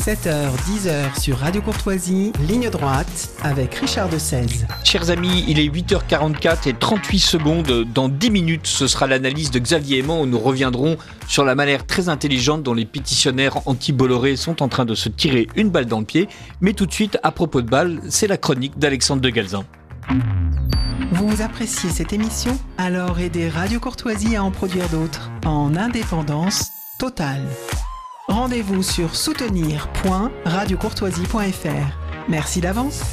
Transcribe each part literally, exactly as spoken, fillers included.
sept heures, dix heures sur Radio Courtoisie, ligne droite avec Richard de Seize. Chers amis, il est huit heures quarante-quatre et trente-huit secondes. Dans dix minutes, ce sera l'analyse de Xavier Aimant où nous reviendrons sur la manière très intelligente dont les pétitionnaires anti-Bolloré sont en train de se tirer une balle dans le pied. Mais tout de suite, à propos de balles, c'est la chronique d'Alexandre de Galzin. Vous appréciez cette émission? Alors aidez Radio Courtoisie à en produire d'autres en indépendance totale. Rendez-vous sur soutenir point radio courtoisie point f r. Merci d'avance.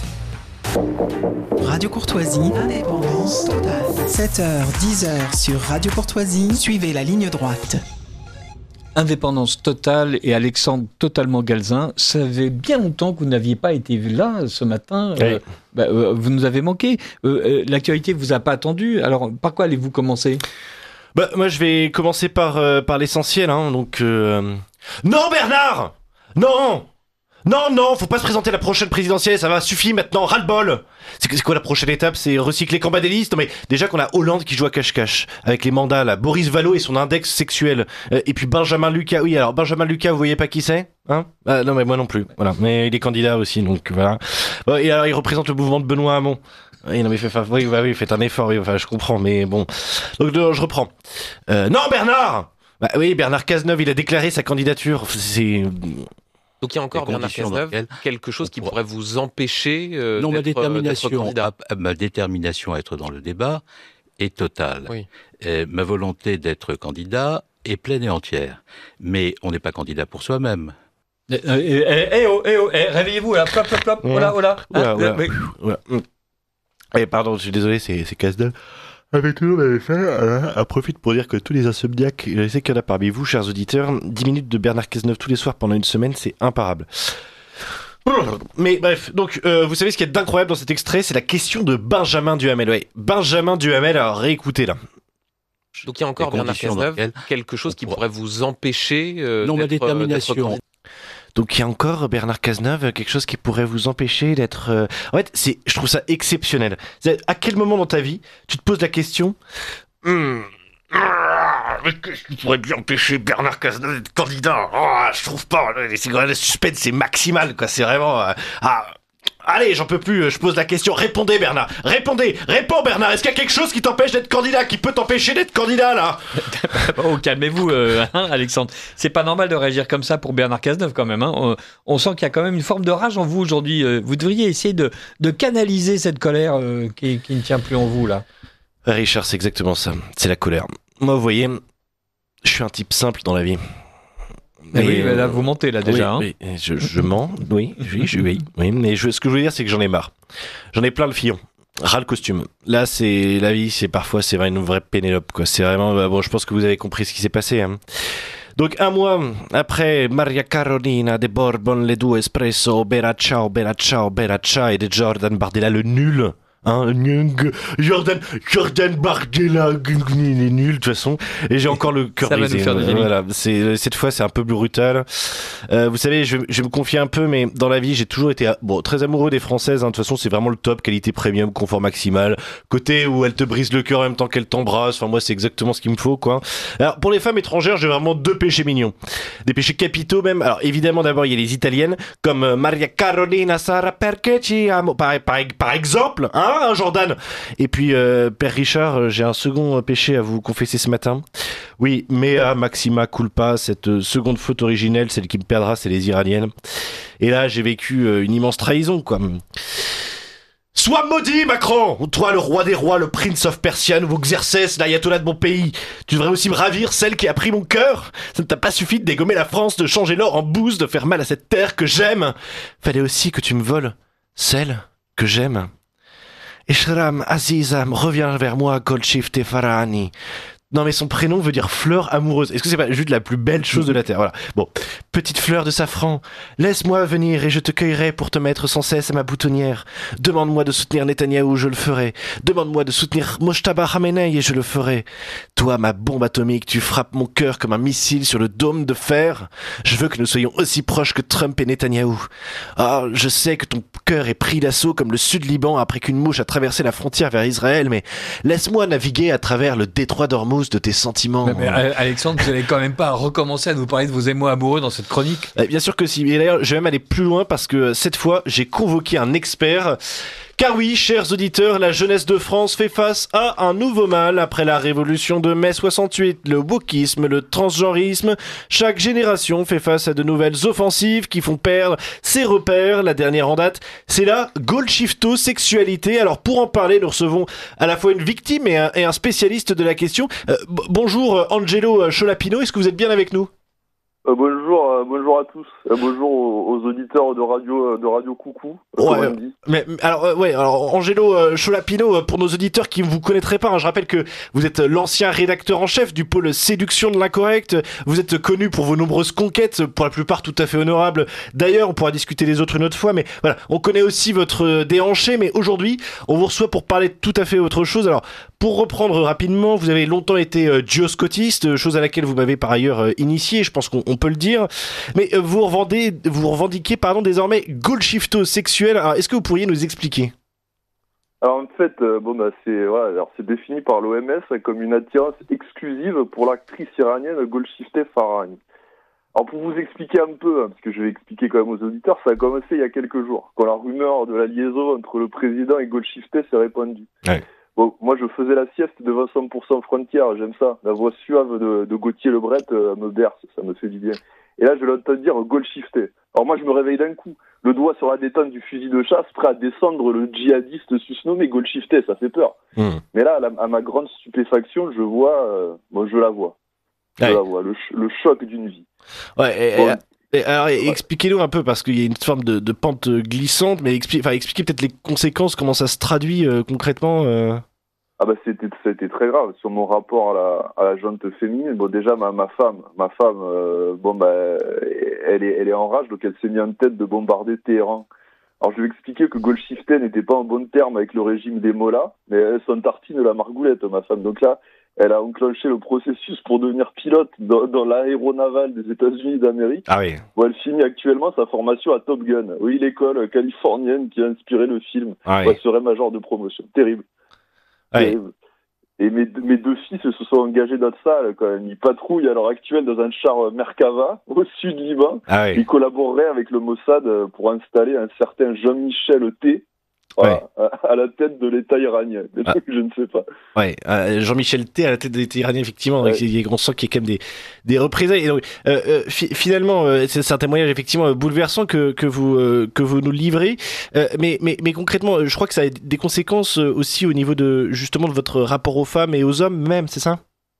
Radio Courtoisie, indépendance totale. sept heures, dix heures sur Radio Courtoisie, suivez la ligne droite. Indépendance totale et Alexandre totalement Galzin. Ça fait bien longtemps que vous n'aviez pas été là ce matin. Oui. Euh, bah, euh, vous nous avez manqué. Euh, euh, l'actualité vous a pas attendu. Alors, par quoi allez-vous commencer ? Bah, moi, je vais commencer par, euh, par l'essentiel. Hein, donc, euh... Non, Bernard ! Non ! Non, non, faut pas se présenter à la prochaine présidentielle, ça va, suffit maintenant, ras-le-bol. C'est, c'est quoi la prochaine étape? C'est recycler Cambadélis? Non mais déjà qu'on a Hollande qui joue à cache-cache, avec les mandats là, Boris Vallaud et son index sexuel, euh, et puis Benjamin Lucas, oui alors Benjamin Lucas, vous voyez pas qui c'est? Hein? Ah, non mais moi non plus, voilà, mais il est candidat aussi, donc voilà. Bon, et alors il représente le mouvement de Benoît Hamon. Oui, non mais fait, oui, bah, oui, faites un effort, oui, enfin je comprends, mais bon. Donc non, je reprends. Euh, non Bernard! Bah oui, Bernard Cazeneuve, il a déclaré sa candidature, c'est... Donc il y a encore Bernard Cazeneuve, quelque chose qui pourrait vous empêcher euh, non, d'être, ma détermination, d'être candidat. à, ma détermination à être dans le débat est totale. Oui. Et ma volonté d'être candidat est pleine et entière. Mais on n'est pas candidat pour soi-même. Eh eh, eh, eh, oh, eh, oh, eh, réveillez-vous là, plop, plop, plop, oh là, oh là. Oula, oula, oula. Eh, pardon, je suis désolé, c'est, c'est Cazeneuve. Avec tout le monde avait fait, euh, à profite pour dire que tous les insomniaques, je sais qu'il y en a parmi vous, chers auditeurs, dix minutes de Bernard Cazeneuve tous les soirs pendant une semaine, c'est imparable. Mais bref, donc euh, vous savez ce qu'il y a d'incroyable dans cet extrait, c'est la question de Benjamin Duhamel. Ouais, Benjamin Duhamel, alors réécoutez là. Donc il y a encore Bernard Cazeneuve, quelque chose qui pourrait vous empêcher euh, non, d'être, ma détermination. d'être candidat. Donc il y a encore Bernard Cazeneuve, quelque chose qui pourrait vous empêcher d'être... Euh... En fait, c'est, je trouve ça exceptionnel. C'est, à quel moment dans ta vie, tu te poses la question hum, ah, mais qu'est-ce qui pourrait bien empêcher Bernard Cazeneuve d'être candidat? Oh, je trouve pas. C'est, le suspense, c'est maximal, quoi. C'est vraiment... Euh, ah, allez, j'en peux plus, je pose la question. Répondez, Bernard. Répondez. Réponds, Bernard. Est-ce qu'il y a quelque chose qui t'empêche d'être candidat, qui peut t'empêcher d'être candidat, là? Oh, calmez-vous, euh, hein, Alexandre. C'est pas normal de réagir comme ça pour Bernard Cazeneuve, quand même. Hein. On, on sent qu'il y a quand même une forme de rage en vous aujourd'hui. Vous devriez essayer de, de canaliser cette colère euh, qui, qui ne tient plus en vous, là. Richard, c'est exactement ça. C'est la colère. Moi, vous voyez, je suis un type simple dans la vie. Mais oui, mais là vous mentez là déjà. Oui, hein. oui je, je mens, oui, oui, je, oui, oui. Mais je, ce que je veux dire, c'est que j'en ai marre. J'en ai plein le fillon, ras le costume. Là, c'est la vie, c'est parfois, c'est une vraie Pénélope, quoi. C'est vraiment, bah, bon, je pense que vous avez compris ce qui s'est passé. Hein. Donc un mois après Maria Carolina de Bourbon, les deux espresso, bella ciao, bella ciao, bella ciao, et de Jordan Bardella le nul. Hein, Jordan, Jordan Bardella, il est nul de toute façon. Et j'ai encore le cœur brisé. Voilà, c'est cette fois c'est un peu brutal. Euh, vous savez, je, je vais me confier un peu, mais dans la vie j'ai toujours été bon très amoureux des Françaises. Hein, de toute façon, c'est vraiment le top, qualité premium, confort maximal. Côté où elles te brisent le cœur en même temps qu'elles t'embrassent. Enfin moi c'est exactement ce qu'il me faut quoi. Alors pour les femmes étrangères, j'ai vraiment deux péchés mignons, des péchés capitaux même. Alors évidemment d'abord il y a les italiennes comme Maria Carolina Sara perché ci amo par, par, par exemple. Hein, Hein, Jordan. Et puis, euh, Père Richard, j'ai un second péché à vous confesser ce matin. Oui, mea maxima culpa, cette seconde faute originelle, celle qui me perdra, c'est les Iraniennes. Et là, j'ai vécu une immense trahison, quoi. Sois maudit, Macron! Toi, le roi des rois, le Prince of Persia, nouveau Xerxès, l'ayatollah de mon pays. Tu devrais aussi me ravir, celle qui a pris mon cœur. Ça ne t'a pas suffi de dégommer la France, de changer l'or en bouse, de faire mal à cette terre que j'aime. Fallait aussi que tu me voles celle que j'aime. Ishram Azizam, reviens vers moi, Golshif Tefarani. Non mais son prénom veut dire fleur amoureuse. Est-ce que c'est pas juste la plus belle chose de la terre? Voilà. Bon, petite fleur de safran, laisse-moi venir et je te cueillerai pour te mettre sans cesse à ma boutonnière. Demande-moi de soutenir Netanyahou, je le ferai. Demande-moi de soutenir Mojtaba Khamenei et je le ferai. Toi, ma bombe atomique, tu frappes mon cœur comme un missile sur le dôme de fer. Je veux que nous soyons aussi proches que Trump et Netanyahou. Ah, je sais que ton cœur est pris d'assaut comme le Sud-Liban après qu'une mouche a traversé la frontière vers Israël, mais laisse-moi naviguer à travers le détroit d'Ormuz cause de tes sentiments. Mais, mais, Alexandre, vous n'allez quand même pas recommencer à nous parler de vos émois amoureux dans cette chronique? euh, Bien sûr que si. Et d'ailleurs, je vais même aller plus loin parce que cette fois, j'ai convoqué un expert. Car oui, chers auditeurs, la jeunesse de France fait face à un nouveau mal après la révolution de mai soixante-huit, le wokisme, le transgenrisme. Chaque génération fait face à de nouvelles offensives qui font perdre ses repères. La dernière en date, c'est la Goldshifto-sexualité. Alors pour en parler, nous recevons à la fois une victime et un, et un spécialiste de la question. Euh, b- bonjour Angelo Cholapino, est-ce que vous êtes bien avec nous ? Euh, bonjour, euh, bonjour à tous. Euh, bonjour aux, aux auditeurs de radio, euh, de radio Coucou. Euh, Ouais, comme on dit. mais mais, alors euh, ouais, alors Angelo euh, Cholapino, euh, pour nos auditeurs qui ne vous connaîtraient pas, hein, je rappelle que vous êtes l'ancien rédacteur en chef du pôle séduction de l'incorrect. Vous êtes connu pour vos nombreuses conquêtes, pour la plupart tout à fait honorables. D'ailleurs, on pourra discuter des autres une autre fois, mais voilà, on connaît aussi votre euh, déhanché. Mais aujourd'hui, on vous reçoit pour parler de tout à fait autre chose. Alors, pour reprendre rapidement, vous avez longtemps été euh, duo-scotiste, chose à laquelle vous m'avez par ailleurs euh, initié, je pense qu'on on peut le dire. Mais euh, vous revendez, vous revendiquez pardon désormais Goldshifto-sexuel. Alors, est-ce que vous pourriez nous expliquer ? Alors en fait, euh, bon bah c'est voilà, alors c'est défini par l'O M S comme une attirance exclusive pour l'actrice iranienne Golshifteh Farahani. Alors pour vous expliquer un peu, hein, parce que je vais expliquer quand même aux auditeurs, ça a commencé il y a quelques jours, quand la rumeur de la liaison entre le président et Golshifteh s'est répandue. Ouais. Bon, moi je faisais la sieste devant cent pour cent Frontières, j'aime ça. La voix suave de, de Gauthier Lebret euh, me berce, ça me fait du bien. Et là je l'entends dire Goldshifté. Alors moi je me réveille d'un coup, le doigt sur la détente du fusil de chasse, prêt à descendre le djihadiste susnommé Goldshifté, ça fait peur. Mmh. Mais là, à, la, à ma grande stupéfaction, je vois, euh, bon je la vois, je ouais. la vois, le, ch- le choc d'une vie. Ouais. Et, bon, et, et, alors ouais. expliquez-nous un peu parce qu'il y a une forme de, de pente glissante, mais expli- enfin expliquez peut-être les conséquences, comment ça se traduit euh, concrètement. Euh... Ah bah c'était c'était très grave sur mon rapport à la à la jante féminine. Bon déjà ma ma femme ma femme euh, bon bah elle est elle est en rage, donc elle s'est mise en tête de bombarder Téhéran. Alors je vais expliquer que Goldshifté n'était pas en bon terme avec le régime des mollahs, mais elle s'en tartine la margoulette ma femme. Donc là elle a enclenché le processus pour devenir pilote dans, dans l'aéronaval des États-Unis d'Amérique. Ah oui. Où elle finit actuellement sa formation à Top Gun. Oui, l'école californienne qui a inspiré le film. Ah oui. Où elle serait major de promotion. Terrible. Ouais. Et, et mes, mes deux fils se sont engagés dans ça, là, quand même. Ils patrouillent à l'heure actuelle dans un char Merkava, au sud Liban. Ah oui. Ils collaboreraient avec le Mossad pour installer un certain Jean-Michel T. Voilà, ouais. à, à la tête de l'État iranien. Ah. Je ne sais pas. Ouais, euh, Jean-Michel T à la tête de l'État iranien, effectivement. Ouais. Il y a, on sent qu'il y a quand même des, des représailles. Et donc, euh, euh, fi- finalement, euh, c'est, c'est un témoignage effectivement bouleversant que, que, vous, euh, que vous nous livrez. Euh, mais, mais, mais concrètement, je crois que ça a des conséquences aussi au niveau de justement de votre rapport aux femmes et aux hommes même, c'est ça ?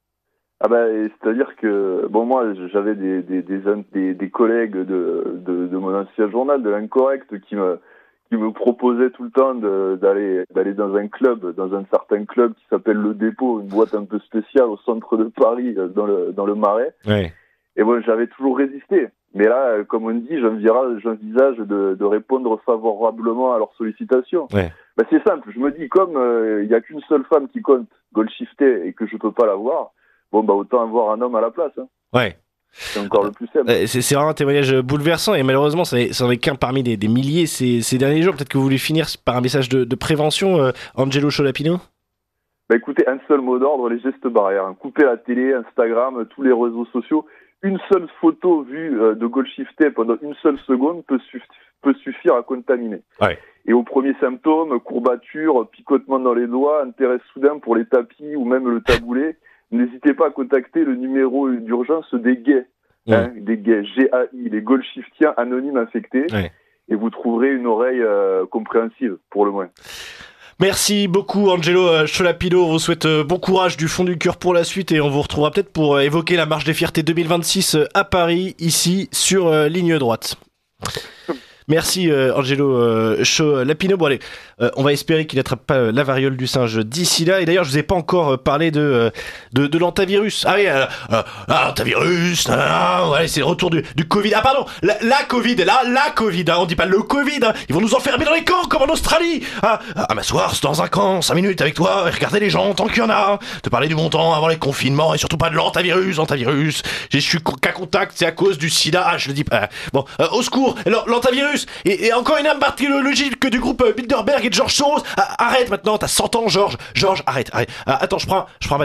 Ah bah, c'est-à-dire que bon moi j'avais des des des, des, des collègues de, de de mon ancien journal de l'Incorrect qui me qui me proposait tout le temps de, d'aller d'aller dans un club, dans un certain club qui s'appelle Le Dépôt, une boîte un peu spéciale au centre de Paris, dans le dans le Marais. Ouais. Et bon, j'avais toujours résisté. Mais là, comme on dit, j'envisage, j'envisage de, de répondre favorablement à leurs sollicitations. Ouais. Ben, c'est simple. Je me dis, comme il euh, y a qu'une seule femme qui compte, Goldshifté, et que je peux pas l'avoir, bon bah autant avoir un homme à la place. Hein. Ouais. C'est encore le plus simple. C'est, c'est vraiment un témoignage bouleversant et malheureusement, ça n'en est qu'un parmi des, des milliers ces, ces derniers jours. Peut-être que vous voulez finir par un message de, de prévention, euh, Angelo Cholapino ? Bah écoutez, un seul mot d'ordre, les gestes barrières. Hein. Couper la télé, Instagram, tous les réseaux sociaux. Une seule photo vue euh, de Goldshifté pendant une seule seconde peut, suff- peut suffire à contaminer. Ouais. Et aux premiers symptômes, courbatures, picotement dans les doigts, intérêt soudain pour les tapis ou même le taboulet, n'hésitez pas à contacter le numéro d'urgence des gays, mmh. hein, des gays, G A I, les Goldshiftiens anonymes infectés, ouais. Et vous trouverez une oreille euh, compréhensive, pour le moins. Merci beaucoup Angelo Cholapino, on vous souhaite bon courage du fond du cœur pour la suite et on vous retrouvera peut-être pour évoquer la marche des fiertés deux mille vingt-six à Paris, ici sur Ligne Droite. Merci euh, Angelo euh, Cholapino. Bon allez, euh, on va espérer qu'il n'attrape pas euh, la variole du singe d'ici là. Et d'ailleurs, je vous ai pas encore euh, parlé de, euh, de de l'antavirus. Ah oui, euh, euh, l'antavirus. Ah, ouais, c'est le retour du, du Covid. Ah pardon, la, la Covid, la la Covid. Hein, on dit pas le Covid. Hein, ils vont nous enfermer dans les camps comme en Australie. Ah, à m'asseoir dans un camp, cinq minutes avec toi et regarder les gens tant qu'il y en a. Te parler du bon temps avant les confinements et surtout pas de l'antavirus. Antavirus. Je suis cas contact, c'est à cause du SIDA. Ah, je le dis pas. Bon, euh, au secours, l'antavirus. Et, et encore une arme bactériologique que du groupe Bilderberg et de George Soros. Ah, arrête maintenant, t'as cent ans, George. George, arrête, arrête. Ah, attends, je prends, je prends un bâton.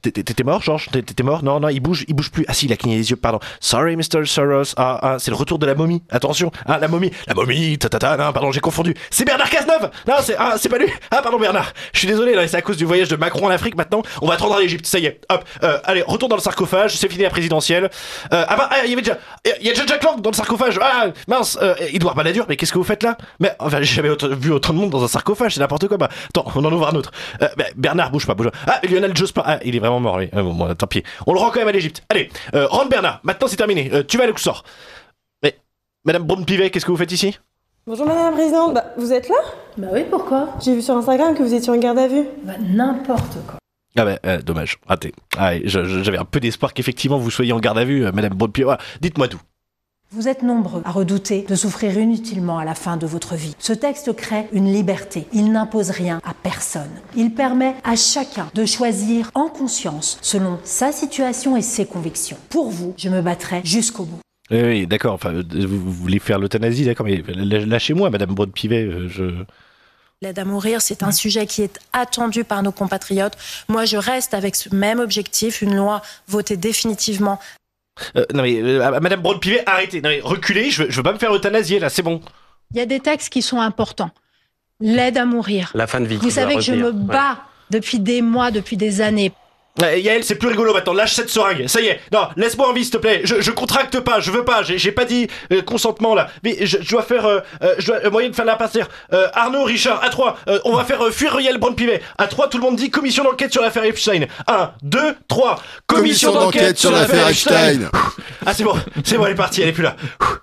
T'es mort, Georges? T'es mort? Non, non, il bouge, il bouge plus. Ah si, il a cligné les yeux, pardon. Sorry, mister Soros. Ah, ah c'est le retour de la momie. Attention. Ah, la momie. La momie, ta ta ta, non, pardon, j'ai confondu. C'est Bernard Cazeneuve! Non, c'est, ah, c'est pas lui. Ah, pardon, Bernard. Je suis désolé, là, c'est à cause du voyage de Macron en Afrique maintenant. On va te rendre à l'Égypte. Ça y est. Hop. Euh, allez, retourne dans le sarcophage. C'est fini la présidentielle. Euh, ah bah, ah, il y avait déjà, il y a déjà Jack Lang dans le sarcophage. Ah, mince, euh, Edouard Balladur, mais qu'est-ce que vous faites là? Mais, enfin, j'ai jamais autant, vu autant de monde dans un sarcophage. C'est n'importe quoi. Bah, attends, on en ouvre un autre. Euh, bah, Bernard, bouge pas, bouge pas. Ah, Lionel Jospin. Ah, il est vraiment mort, lui. Ah, bon, bon, tant pis. On le rend quand même à l'Égypte. Allez, euh, rentre Bernard. Maintenant, c'est terminé. Euh, tu vas à Luxor. Mais, Madame Braun-Pivet, qu'est-ce que vous faites ici? Bonjour Madame la Présidente. Bah, vous êtes là? Bah oui, pourquoi? J'ai vu sur Instagram que vous étiez en garde à vue. Bah, n'importe quoi. Ah bah, euh, dommage. Raté. Ah, j'avais un peu d'espoir qu'effectivement vous soyez en garde à vue, euh, Madame Braun-Pivet. Voilà. Dites-moi tout. Vous êtes nombreux à redouter de souffrir inutilement à la fin de votre vie. Ce texte crée une liberté. Il n'impose rien à personne. Il permet à chacun de choisir en conscience selon sa situation et ses convictions. Pour vous, je me battrai jusqu'au bout. Oui, oui, d'accord. Enfin, vous, vous voulez faire l'euthanasie, d'accord, mais lâchez-moi, Madame Braun-Pivet. Je... L'aide à mourir, c'est un sujet qui est attendu par nos compatriotes. Moi, je reste avec ce même objectif, une loi votée définitivement. Euh, non mais, euh, Madame Braun-Pivet, arrêtez. Non mais, reculez, je veux, je veux pas me faire euthanasier, là, c'est bon. Il y a des textes qui sont importants. L'aide à mourir. La fin de vie. Vous savez que je me bats ouais. depuis des mois, depuis des années. Euh, Yael, c'est plus rigolo maintenant, lâche cette seringue, ça y est. Non, laisse-moi en vie, s'il te plaît. Je, je contracte pas, je veux pas, j'ai pas dit euh, consentement là. Mais je, je dois faire, euh, euh, je dois, euh, moyen de faire la passer. Euh, Arnaud, Richard, à trois, euh, on va faire euh, fuir Yael Braun-Pivet. À trois, tout le monde dit commission d'enquête sur l'affaire Epstein. Un, deux, trois. Commission, commission d'enquête sur l'affaire Epstein. Epstein. Ah c'est bon, c'est bon, elle est partie, elle est plus là.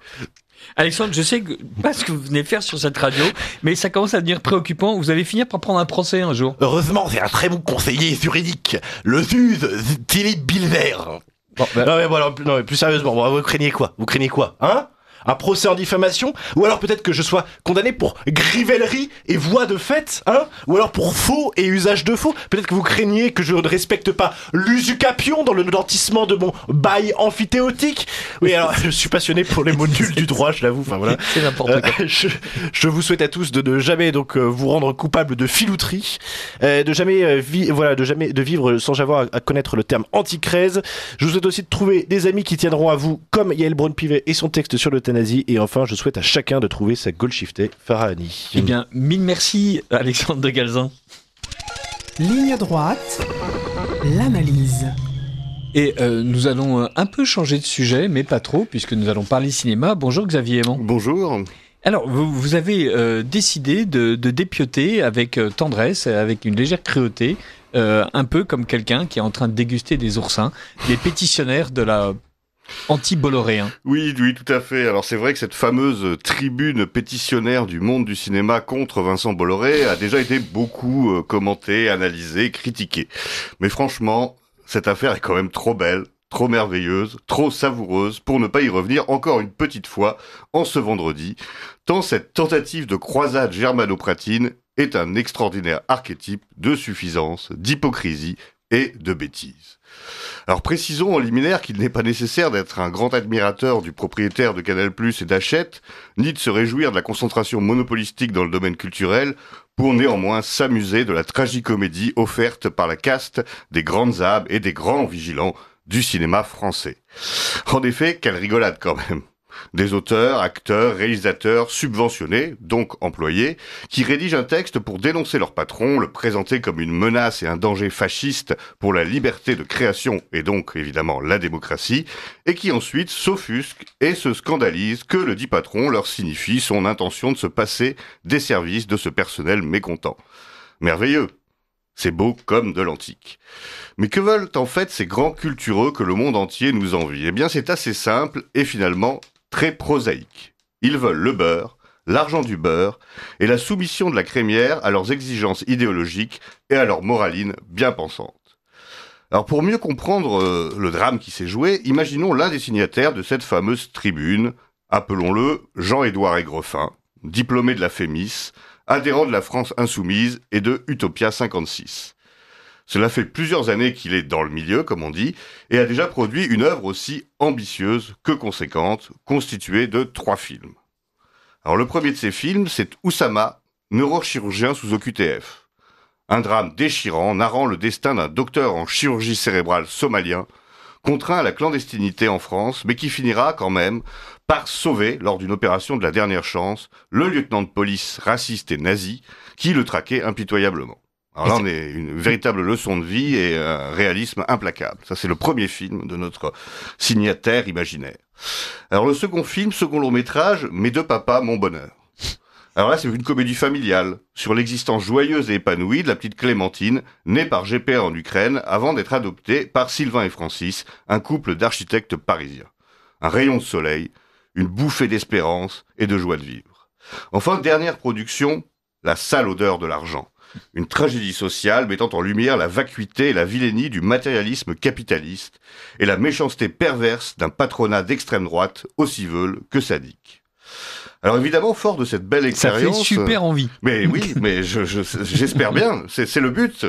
Alexandre, je sais que, pas ce que vous venez faire sur cette radio, mais ça commence à devenir préoccupant. Vous allez finir par prendre un procès un jour. Heureusement, c'est un très bon conseiller juridique, le juge Philippe Bilver. Bon, bah, non, mais voilà, non, mais plus sérieusement, vous craignez quoi? Vous craignez quoi? Hein? Un procès en diffamation? Ou alors peut-être que je sois condamné pour grivellerie et voie de fait, hein? Ou alors pour faux et usage de faux? Peut-être que vous craignez que je ne respecte pas l'usucapion dans le nantissement de mon bail amphithéotique? Oui, alors, je suis passionné pour les mots nuls du droit, je l'avoue, enfin voilà. C'est n'importe quoi. Euh, je, je vous souhaite à tous de ne jamais donc euh, vous rendre coupable de filouterie, euh, de jamais, euh, vi- voilà, de jamais de vivre sans avoir à, à connaître le terme anti-craise. Je vous souhaite aussi de trouver des amis qui tiendront à vous, comme Yael Braun-Pivet et son texte sur le nazi. Et enfin, je souhaite à chacun de trouver sa Golshifteh Farahani. Eh bien, mille merci, Alexandre de Galzin. Ligne droite, l'analyse. Et euh, nous allons un peu changer de sujet, mais pas trop, puisque nous allons parler cinéma. Bonjour Xavier Aimant. Bonjour. Alors, vous, vous avez euh, décidé de, de dépioter avec euh, tendresse, avec une légère cruauté, euh, un peu comme quelqu'un qui est en train de déguster des oursins, les pétitionnaires de la anti-Bolloré. Hein. Oui, oui, tout à fait. Alors c'est vrai que cette fameuse tribune pétitionnaire du monde du cinéma contre Vincent Bolloré a déjà été beaucoup euh, commentée, analysée, critiquée. Mais franchement, cette affaire est quand même trop belle, trop merveilleuse, trop savoureuse pour ne pas y revenir encore une petite fois en ce vendredi, tant cette tentative de croisade germano-pratine est un extraordinaire archétype de suffisance, d'hypocrisie et de bêtise. Alors précisons en liminaire qu'il n'est pas nécessaire d'être un grand admirateur du propriétaire de Canal+ et d'Hachette, ni de se réjouir de la concentration monopolistique dans le domaine culturel, pour néanmoins s'amuser de la tragicomédie offerte par la caste des grandes âmes et des grands vigilants du cinéma français. En effet, quelle rigolade quand même. Des auteurs, acteurs, réalisateurs subventionnés, donc employés, qui rédigent un texte pour dénoncer leur patron, le présenter comme une menace et un danger fasciste pour la liberté de création et donc évidemment la démocratie, et qui ensuite s'offusquent et se scandalisent que le dit patron leur signifie son intention de se passer des services de ce personnel mécontent. Merveilleux. C'est beau comme de l'antique. Mais que veulent en fait ces grands cultureux que le monde entier nous envie? Eh bien c'est assez simple et finalement très prosaïque. Ils veulent le beurre, l'argent du beurre et la soumission de la crémière à leurs exigences idéologiques et à leur moraline bien pensante. Alors pour mieux comprendre euh, le drame qui s'est joué, imaginons l'un des signataires de cette fameuse tribune, appelons-le Jean-Édouard Aigrefin, diplômé de la Fémis, adhérent de la France Insoumise et de Utopia cinquante-six. Cela fait plusieurs années qu'il est dans le milieu, comme on dit, et a déjà produit une œuvre aussi ambitieuse que conséquente, constituée de trois films. Alors le premier de ces films, c'est Oussama, neurochirurgien sous O Q T F. Un drame déchirant narrant le destin d'un docteur en chirurgie cérébrale somalien, contraint à la clandestinité en France, mais qui finira quand même par sauver, lors d'une opération de la dernière chance, le lieutenant de police raciste et nazi qui le traquait impitoyablement. Alors là, on est une véritable leçon de vie et un réalisme implacable. Ça, c'est le premier film de notre signataire imaginaire. Alors le second film, second long métrage, Mes deux papas, mon bonheur. Alors là, c'est une comédie familiale sur l'existence joyeuse et épanouie de la petite Clémentine, née par G P R en Ukraine avant d'être adoptée par Sylvain et Francis, un couple d'architectes parisiens. Un rayon de soleil, une bouffée d'espérance et de joie de vivre. Enfin, dernière production, La sale odeur de l'argent. Une tragédie sociale mettant en lumière la vacuité et la vilainie du matérialisme capitaliste et la méchanceté perverse d'un patronat d'extrême droite aussi veule que sadique. Alors évidemment, fort de cette belle expérience... Ça fait super envie. Mais oui, mais je, je, j'espère bien, c'est, c'est le but.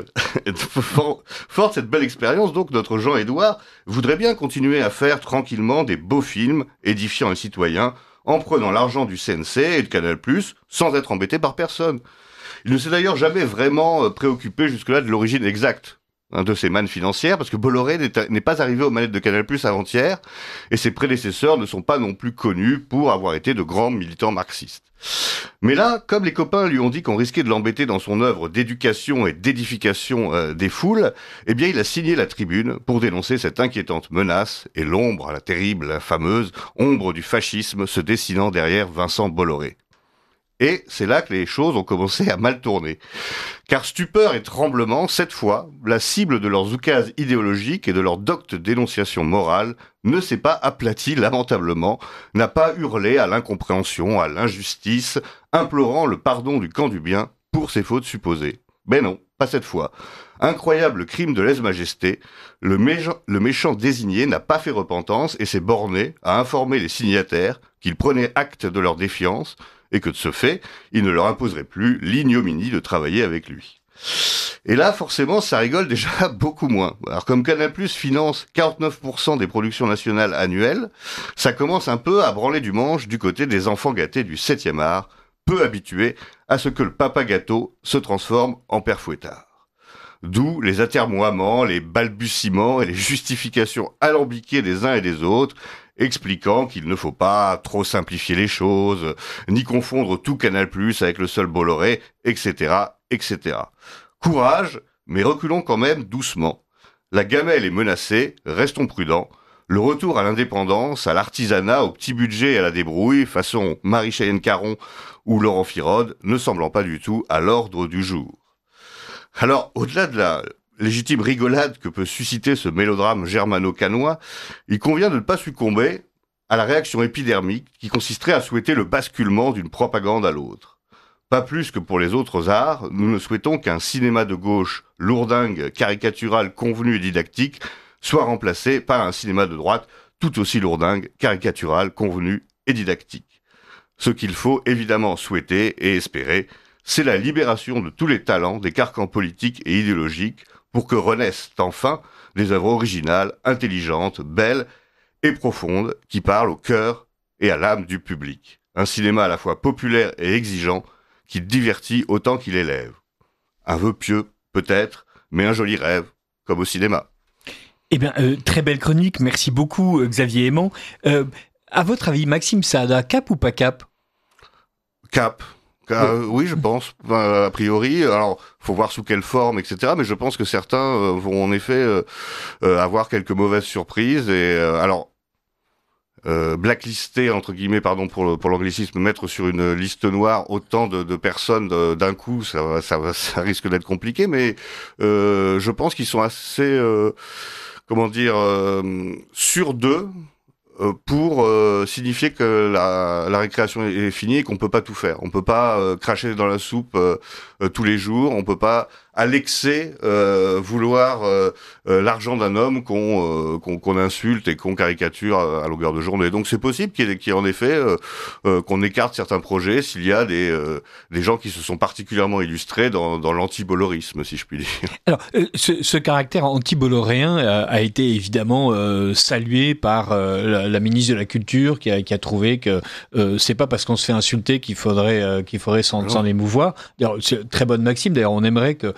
fort, fort de cette belle expérience, donc, notre Jean-Édouard voudrait bien continuer à faire tranquillement des beaux films édifiant les citoyens en prenant l'argent du C N C et de Canal+, sans être embêté par personne. Il ne s'est d'ailleurs jamais vraiment préoccupé jusque-là de l'origine exacte hein, de ces mannes financières, parce que Bolloré n'est, n'est pas arrivé aux manettes de Canal+ avant-hier, et ses prédécesseurs ne sont pas non plus connus pour avoir été de grands militants marxistes. Mais là, comme les copains lui ont dit qu'on risquait de l'embêter dans son œuvre d'éducation et d'édification euh, des foules, eh bien il a signé la tribune pour dénoncer cette inquiétante menace et l'ombre, la terrible, la fameuse ombre du fascisme se dessinant derrière Vincent Bolloré. Et c'est là que les choses ont commencé à mal tourner. Car stupeur et tremblement, cette fois, la cible de leurs oukases idéologiques et de leur docte dénonciation morale ne s'est pas aplatie lamentablement, n'a pas hurlé à l'incompréhension, à l'injustice, implorant le pardon du camp du bien pour ses fautes supposées. Mais non, pas cette fois. Incroyable crime de lèse-majesté, le, méchant, le méchant désigné n'a pas fait repentance et s'est borné à informer les signataires qu'il prenait acte de leur défiance et que de ce fait, il ne leur imposerait plus l'ignominie de travailler avec lui. Et là, forcément, ça rigole déjà beaucoup moins. Alors, comme Canal+ finance quarante-neuf pour cent des productions nationales annuelles, ça commence un peu à branler du manche du côté des enfants gâtés du septième art, peu habitués à ce que le papa gâteau se transforme en père fouettard. D'où les atermoiements, les balbutiements et les justifications alambiquées des uns et des autres, expliquant qu'il ne faut pas trop simplifier les choses, ni confondre tout Canal+ avec le seul Bolloré, et cetera, et cetera. Courage, mais reculons quand même doucement. La gamelle est menacée, restons prudents. Le retour à l'indépendance, à l'artisanat, au petit budget et à la débrouille, façon Marie-Cheyenne Caron ou Laurent Firode, ne semblant pas du tout à l'ordre du jour. Alors, au-delà de la légitime rigolade que peut susciter ce mélodrame germano-canois, il convient de ne pas succomber à la réaction épidermique qui consisterait à souhaiter le basculement d'une propagande à l'autre. Pas plus que pour les autres arts, nous ne souhaitons qu'un cinéma de gauche lourdingue, caricatural, convenu et didactique soit remplacé par un cinéma de droite tout aussi lourdingue, caricatural, convenu et didactique. Ce qu'il faut évidemment souhaiter et espérer, c'est la libération de tous les talents des carcans politiques et idéologiques pour que renaissent enfin des œuvres originales, intelligentes, belles et profondes qui parlent au cœur et à l'âme du public. Un cinéma à la fois populaire et exigeant qui divertit autant qu'il élève. Un vœu pieux, peut-être, mais un joli rêve, comme au cinéma. Eh bien, euh, très belle chronique, merci beaucoup Xavier Aimant. Euh, à votre avis, Maxime Saada, cap ou pas cap ? Cap. Euh, oui, je pense, euh, a priori. Alors, faut voir sous quelle forme, et cetera. Mais je pense que certains euh, vont en effet euh, euh, avoir quelques mauvaises surprises. Et euh, alors, euh, blacklister entre guillemets, pardon pour pour l'anglicisme, mettre sur une liste noire autant de, de personnes de, d'un coup, ça, ça, ça risque d'être compliqué. Mais euh, je pense qu'ils sont assez, euh, comment dire, euh, sûrs d'eux. Pour euh, signifier que la, la récréation est finie et qu'on peut pas tout faire. On peut pas euh, cracher dans la soupe euh, euh, tous les jours. On peut pas, à l'excès, euh, vouloir euh, euh, l'argent d'un homme qu'on, euh, qu'on qu'on insulte et qu'on caricature à, à longueur de journée. Donc c'est possible qu'il y ait, qu'il y ait en effet euh, euh, qu'on écarte certains projets s'il y a des euh, des gens qui se sont particulièrement illustrés dans, dans l'anti-bollorisme, si je puis dire. Alors, euh, ce, ce caractère anti-bolloréen a, a été évidemment euh, salué par euh, la, la ministre de la Culture qui a, qui a trouvé que euh, c'est pas parce qu'on se fait insulter qu'il faudrait euh, qu'il faudrait s'en, s'en émouvoir. D'ailleurs, c'est une très bonne maxime. D'ailleurs, on aimerait que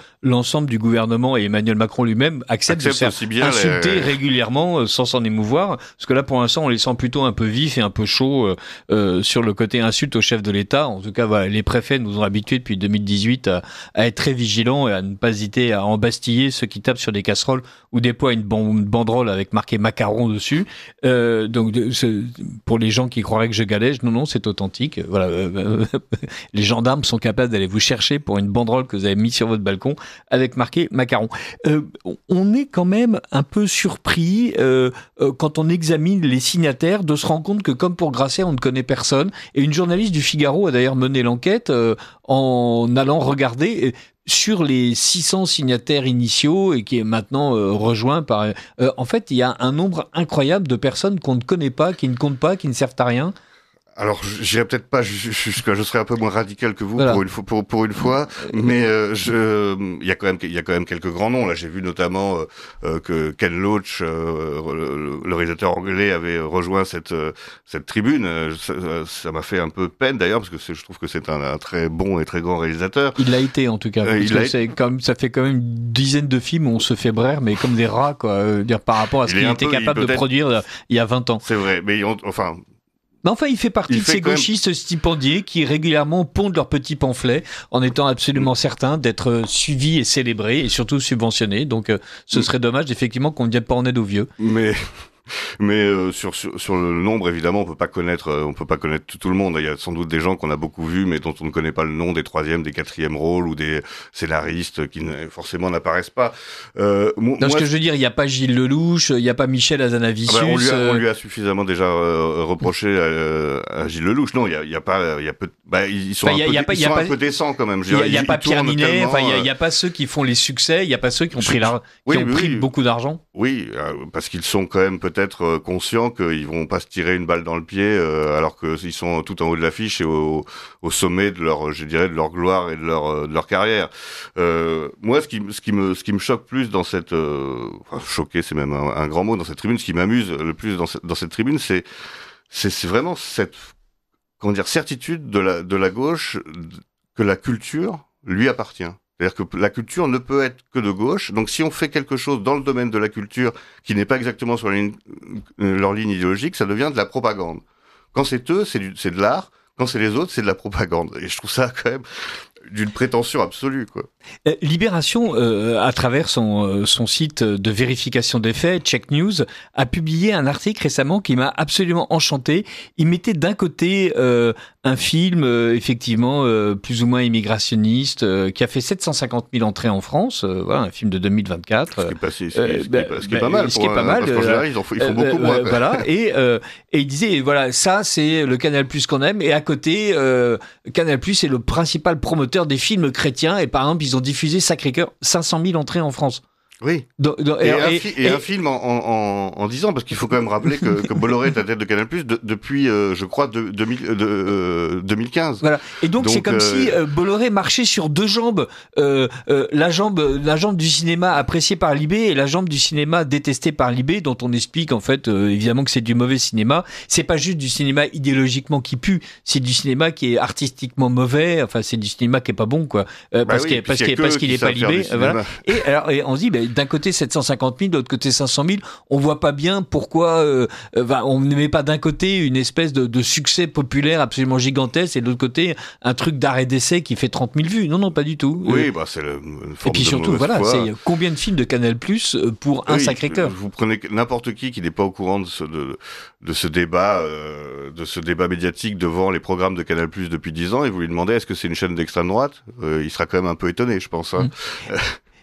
l'ensemble du gouvernement et Emmanuel Macron lui-même acceptent Accepte de se faire insulter les... régulièrement euh, sans s'en émouvoir. Parce que là, pour l'instant, on les sent plutôt un peu vifs et un peu chauds euh, euh, sur le côté insulte au chef de l'État. En tout cas, voilà, les préfets nous ont habitués depuis deux mille dix-huit à, à être très vigilants et à ne pas hésiter à embastiller ceux qui tapent sur des casseroles ou déploient une, ban- une banderole avec marqué macaron dessus. Euh, donc, de, ce, pour les gens qui croiraient que je galège, non, non, c'est authentique. Voilà, euh, les gendarmes sont capables d'aller vous chercher pour une banderole que vous avez mise sur votre balcon avec marqué macaron. Euh, on est quand même un peu surpris euh, euh, quand on examine les signataires de se rendre compte que, comme pour Grasset, on ne connaît personne. Et une journaliste du Figaro a d'ailleurs mené l'enquête euh, en allant regarder sur les six cents signataires initiaux et qui est maintenant euh, rejoint par... Euh, en fait, il y a un nombre incroyable de personnes qu'on ne connaît pas, qui ne comptent pas, qui ne servent à rien. Alors, j'irai peut-être pas jusqu'à, je serai un peu moins radical que vous voilà. pour une fois, pour, pour une fois, mais euh, je, il y a quand même, il y a quand même quelques grands noms. Là, j'ai vu notamment euh, que Ken Loach, euh, le, le réalisateur anglais, avait rejoint cette euh, cette tribune. Ça, ça m'a fait un peu peine d'ailleurs parce que c'est, je trouve que c'est un, un très bon et très grand réalisateur. Il l'a été en tout cas. Euh, parce que c'est comme ça fait quand même une dizaine de films où on se fait braire, mais comme des rats, quoi. Euh, dire par rapport à ce il qu'il était peu, capable de produire il y a vingt ans. C'est vrai, mais on, enfin. Mais enfin, il fait partie il de fait ces gauchistes même... stipendiés qui régulièrement pondent leurs petits pamphlets en étant absolument mmh. certains d'être suivis et célébrés et surtout subventionnés. Donc, euh, ce mmh. serait dommage effectivement qu'on ne vienne pas en aide aux vieux. Mais... Mais euh, sur, sur sur le nombre, évidemment, on peut pas connaître, euh, on peut pas connaître tout, tout le monde. Il y a sans doute des gens qu'on a beaucoup vus, mais dont on ne connaît pas le nom, des troisièmes, des quatrièmes rôles ou des scénaristes qui ne, forcément n'apparaissent pas. Euh, moi, non, ce que je veux dire, il y a pas Gilles Lelouch, il y a pas Michel Hazanavicius. Ah bah on, lui a, on lui a suffisamment déjà euh, reproché à, à Gilles Lelouch. Non, il y a, il y a pas, il y a peu, bah ils sont bah, un, peu, y a pas, ils sont un peu décents quand même. Il y a, y a pas Pierre Ninet. Enfin, il y a, il y a pas ceux qui font les succès. Il y a pas ceux qui ont pris la, qui oui, ont oui, pris oui. beaucoup d'argent. Oui, parce qu'ils sont quand même peut-être conscients qu'ils vont pas se tirer une balle dans le pied euh, alors qu'ils sont tout en haut de l'affiche et au, au sommet de leur, je dirais, de leur gloire et de leur de leur carrière. Euh, moi, ce qui ce qui me ce qui me choque plus dans cette, euh, enfin, choquer, c'est même un, un grand mot dans cette tribune. Ce qui m'amuse le plus dans cette dans cette tribune, c'est c'est, c'est vraiment cette, comment dire, certitude de la de la gauche que la culture lui appartient. C'est-à-dire que la culture ne peut être que de gauche. Donc, si on fait quelque chose dans le domaine de la culture qui n'est pas exactement sur la ligne, leur ligne idéologique, ça devient de la propagande. Quand c'est eux, c'est, du, c'est de l'art. Quand c'est les autres, c'est de la propagande. Et je trouve ça quand même d'une prétention absolue, quoi. Libération, euh, à travers son, euh, son site de vérification des faits, Check News, a publié un article récemment qui m'a absolument enchanté. Il mettait d'un côté euh, un film, euh, effectivement, euh, plus ou moins immigrationniste, euh, qui a fait sept cent cinquante mille entrées en France, euh, voilà, un film de deux mille vingt-quatre. Ce qui est pas, si, ce qui est, ce qui est, ce qui est pas mal. Ce qui est pas mal. Parce qu'en général, ils, en font, ils font euh, beaucoup euh, moins. Voilà, et, euh, et il disait, voilà, ça, c'est le Canal Plus qu'on aime, et à côté, euh, Canal Plus est le principal promoteur des films chrétiens, et par exemple, ils ont diffusé Sacré-Cœur, cinq cent mille entrées en France. Oui. Donc, donc, et, et, un, et, fi- et, et un film en, en, en dix ans, parce qu'il faut quand même rappeler que, que Bolloré est à la tête de Canal+, de, depuis, euh, je crois, de, de, de, euh, deux mille quinze. Voilà. Et donc, donc c'est comme euh... si euh, Bolloré marchait sur deux jambes. Euh, euh, la jambe, la jambe du cinéma appréciée par Libé et la jambe du cinéma détestée par Libé, dont on explique en fait, euh, évidemment, que c'est du mauvais cinéma. C'est pas juste du cinéma idéologiquement qui pue, c'est du cinéma qui est artistiquement mauvais. Enfin, c'est du cinéma qui est pas bon, quoi. Euh, bah parce, oui, qu'il, parce, qu'il, parce qu'il est pas Libé. Voilà. Et alors, et on se dit, bah, d'un côté sept cent cinquante mille, de l'autre côté cinq cent mille. On voit pas bien pourquoi euh, euh, on ne met pas d'un côté une espèce de, de succès populaire absolument gigantesque et de l'autre côté un truc d'arrêt d'essai qui fait trente mille vues. Non, non, pas du tout. Oui, euh, bah c'est le, une forme et puis de surtout, voilà, foi. C'est combien de films de Canal Plus pour un oui, Sacré-Cœur. Vous prenez n'importe qui qui n'est pas au courant de ce, de, de ce débat, euh, de ce débat médiatique devant les programmes de Canal Plus depuis dix ans et vous lui demandez est-ce que c'est une chaîne d'extrême droite, euh, il sera quand même un peu étonné, je pense. Hein. Mmh.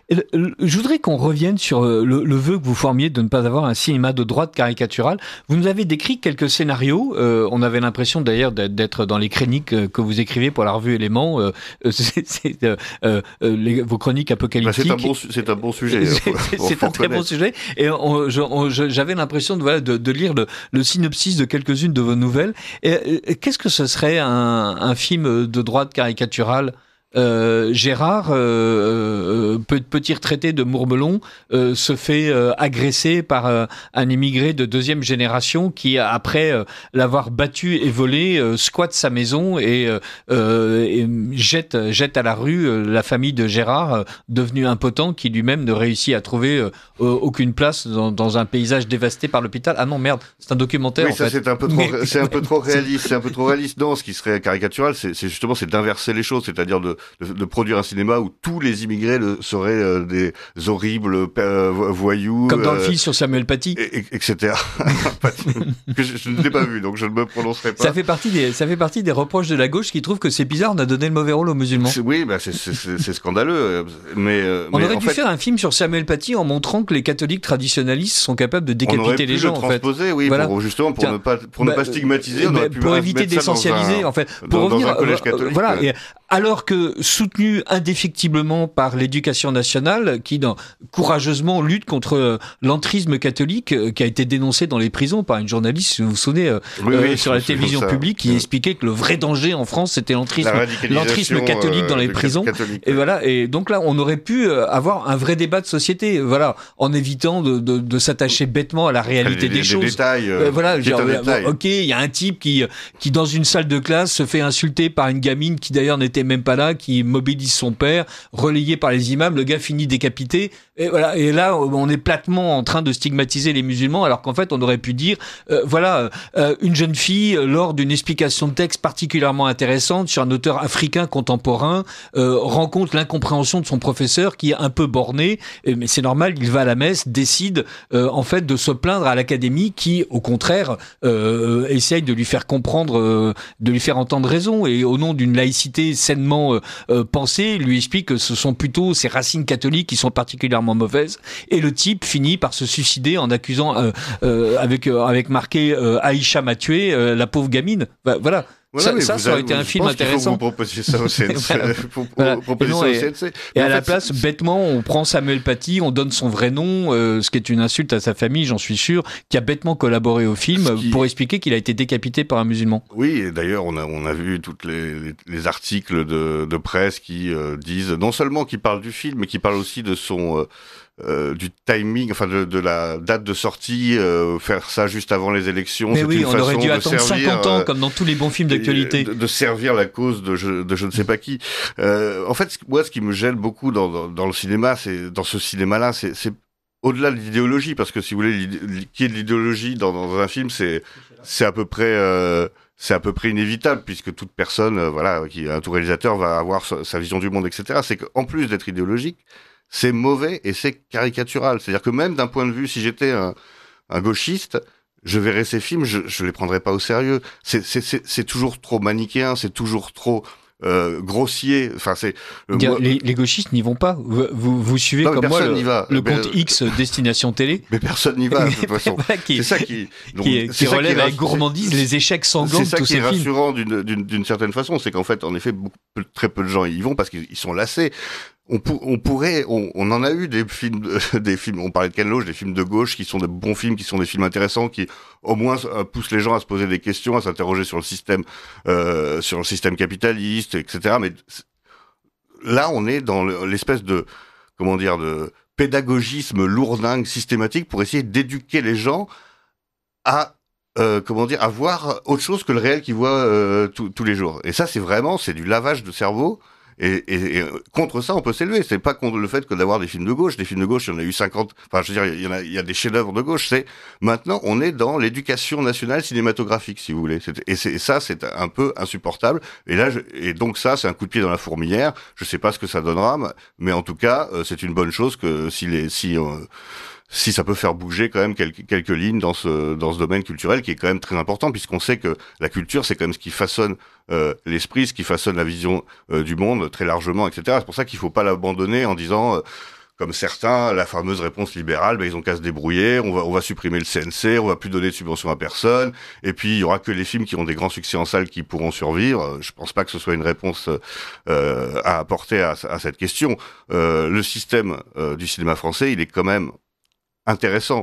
Je voudrais qu'on revienne sur le, le vœu que vous formiez de ne pas avoir un cinéma de droite caricatural. Vous nous avez décrit quelques scénarios. Euh, on avait l'impression d'ailleurs d'être dans les chroniques que vous écrivez pour la revue Éléments. Euh, c'est, c'est, euh, euh, les, vos chroniques apocalyptiques. Bah c'est, un bon, c'est un bon sujet. c'est c'est, c'est un très bon sujet. Et on, je, on, je, j'avais l'impression de, voilà, de, de lire le, le synopsis de quelques-unes de vos nouvelles. Et, et, qu'est-ce que ce serait un, un film de droite caricatural euh, Gérard, euh, euh, petit retraité de Mourmelon, euh, se fait euh, agresser par euh, un immigré de deuxième génération qui, après euh, l'avoir battu et volé, euh, squatte sa maison et, euh, euh, et jette, jette à la rue euh, la famille de Gérard, euh, devenu impotent, qui lui-même ne réussit à trouver euh, aucune place dans, dans un paysage dévasté par l'hôpital. Ah non, merde, c'est un documentaire. Oui, en ça fait. c'est un peu trop, Mais... c'est un peu trop réaliste, c'est un peu trop réaliste. Non, ce qui serait caricatural, c'est, c'est justement c'est d'inverser les choses, c'est-à-dire de, de, de produire un cinéma où tous les immigrés le, seraient euh, des horribles euh, voyous, comme dans euh, le film sur Samuel Paty, et, et, et cetera. que je, je ne l'ai pas vu, donc je ne me prononcerai pas. Ça fait partie des, ça fait partie des reproches de la gauche qui trouve que c'est bizarre, on a donné le mauvais rôle aux musulmans. C'est, oui, bah c'est, c'est, c'est, c'est scandaleux, mais euh, on mais aurait en dû fait, faire un film sur Samuel Paty en montrant que les catholiques traditionnalistes sont capables de on décapiter aurait pu les gens. le En fait, transposer, oui, voilà. pour, justement pour Tiens, ne pas pour bah, ne pas stigmatiser, on bah, aurait pu pour éviter mettre ça dans d'essentialiser, un, en fait, pour dans, revenir, dans un collège euh, catholique. voilà. Ouais. Et alors que soutenu indéfectiblement par l'éducation nationale, qui dans, courageusement lutte contre euh, l'entrisme catholique, euh, qui a été dénoncé dans les prisons par une journaliste, si vous vous souvenez, euh, Oui, euh, oui, sur la télévision publique, qui ouais. expliquait que le vrai danger en France, c'était l'entrisme, La radicalisation, l'entrisme catholique dans les euh, prisons. catholique. Et voilà. Et donc là, on aurait pu euh, avoir un vrai débat de société, voilà, en évitant de, de, de s'attacher bêtement à la réalité les, des les choses. Détails, euh, Euh, voilà, genre, un détail. ok, il y a un type qui, qui dans une salle de classe se fait insulter par une gamine qui d'ailleurs n'était même pas là, qui mobilise son père, relayé par les imams, le gars finit décapité. Et voilà. Et là, on est platement en train de stigmatiser les musulmans, alors qu'en fait, on aurait pu dire, euh, voilà, euh, une jeune fille lors d'une explication de texte particulièrement intéressante sur un auteur africain contemporain euh, rencontre l'incompréhension de son professeur qui est un peu borné, mais c'est normal, il va à la messe, décide euh, en fait de se plaindre à l'académie qui, au contraire, euh, essaye de lui faire comprendre, euh, de lui faire entendre raison, et au nom d'une laïcité sainement euh, euh, pensée, lui explique que ce sont plutôt ses racines catholiques qui sont particulièrement mauvaises, et le type finit par se suicider en accusant, euh, euh, avec, euh, avec marqué euh, Aïcha m'a tué, euh, la pauvre gamine. Bah, voilà. Voilà, ça, ça, ça aurait été un film intéressant. Vous proposiez ça au C N C. Voilà. Vous Voilà. proposiez Et, non, ça au et, C N C. et à en la fait, place, c'est... bêtement, on prend Samuel Paty, on donne son vrai nom, euh, ce qui est une insulte à sa famille, j'en suis sûr, qui a bêtement collaboré au film qui... pour expliquer qu'il a été décapité par un musulman. Oui, et d'ailleurs, on a, on a vu tous les, les, les articles de, de presse qui euh, disent, non seulement qui parlent du film, mais qui parlent aussi de son... Euh, Euh, du timing, enfin de, de la date de sortie, euh, faire ça juste avant les élections. Mais c'est oui, une on façon aurait dû de attendre servir, cinquante ans, euh, comme dans tous les bons films d'actualité. De, de servir la cause de je, de je ne sais pas qui. Euh, en fait, moi, ce qui me gêne beaucoup dans, dans, dans le cinéma, c'est dans ce cinéma-là, c'est, c'est au-delà de l'idéologie, parce que si vous voulez, qu'il y ait de l'idéologie dans, dans un film, c'est, c'est à peu près. Euh, c'est à peu près inévitable, puisque toute personne, euh, voilà, qui un tout réalisateur va avoir sa, sa vision du monde, et cetera. C'est qu'en plus d'être idéologique, c'est mauvais et c'est caricatural. C'est-à-dire que même d'un point de vue, si j'étais un, un gauchiste, je verrais ces films, je, je les prendrais pas au sérieux. C'est, c'est, c'est, c'est toujours trop manichéen, c'est toujours trop euh, grossier. Enfin, c'est euh, moi... les, les gauchistes n'y vont pas. Vous, vous, vous suivez non, comme moi le, le compte mais, X Destination Télé. Mais personne n'y va de toute façon. Voilà, qui, c'est ça qui, donc, qui, qui ça relève qui avec gourmandise les échecs sanglants de tous ces films. C'est ça qui est rassurant d'une, d'une, d'une certaine façon, c'est qu'en fait, en effet, beaucoup, très peu de gens y vont parce qu'ils sont lassés. On, pour, on pourrait, on, on en a eu des films, des films. On parlait de Ken Loach, des films de gauche qui sont de bons films, qui sont des films intéressants, qui au moins euh, poussent les gens à se poser des questions, à s'interroger sur le système, euh, sur le système capitaliste, et cetera. Mais là, on est dans l'espèce de, comment dire, de pédagogisme lourdingue systématique pour essayer d'éduquer les gens à Euh, comment dire, à voir autre chose que le réel qu'ils voient euh, tous les jours. Et ça, c'est vraiment, c'est du lavage de cerveau. Et, et, et contre ça, on peut s'élever. C'est pas contre le fait que d'avoir des films de gauche. Des films de gauche, il y en a eu cinquante. Enfin, je veux dire, il y en a, il y a des chefs-d'œuvre de gauche. C'est maintenant, on est dans l'éducation nationale cinématographique, si vous voulez. C'est, et, c'est, et ça, c'est un peu insupportable. Et là, je, et donc ça, c'est un coup de pied dans la fourmilière. Je sais pas ce que ça donnera, mais en tout cas, euh, c'est une bonne chose que si les, si euh, si ça peut faire bouger quand même quelques, quelques lignes dans ce dans ce domaine culturel qui est quand même très important, puisqu'on sait que la culture, c'est quand même ce qui façonne euh, l'esprit, ce qui façonne la vision euh, du monde très largement, et cetera. C'est pour ça qu'il faut pas l'abandonner en disant, euh, comme certains, la fameuse réponse libérale, ben, ils ont qu'à se débrouiller, on va on va supprimer le C N C, on va plus donner de subventions à personne, et puis il y aura que les films qui ont des grands succès en salle qui pourront survivre. Je pense pas que ce soit une réponse euh, à apporter à, à cette question. Euh, le système euh, du cinéma français, il est quand même intéressant.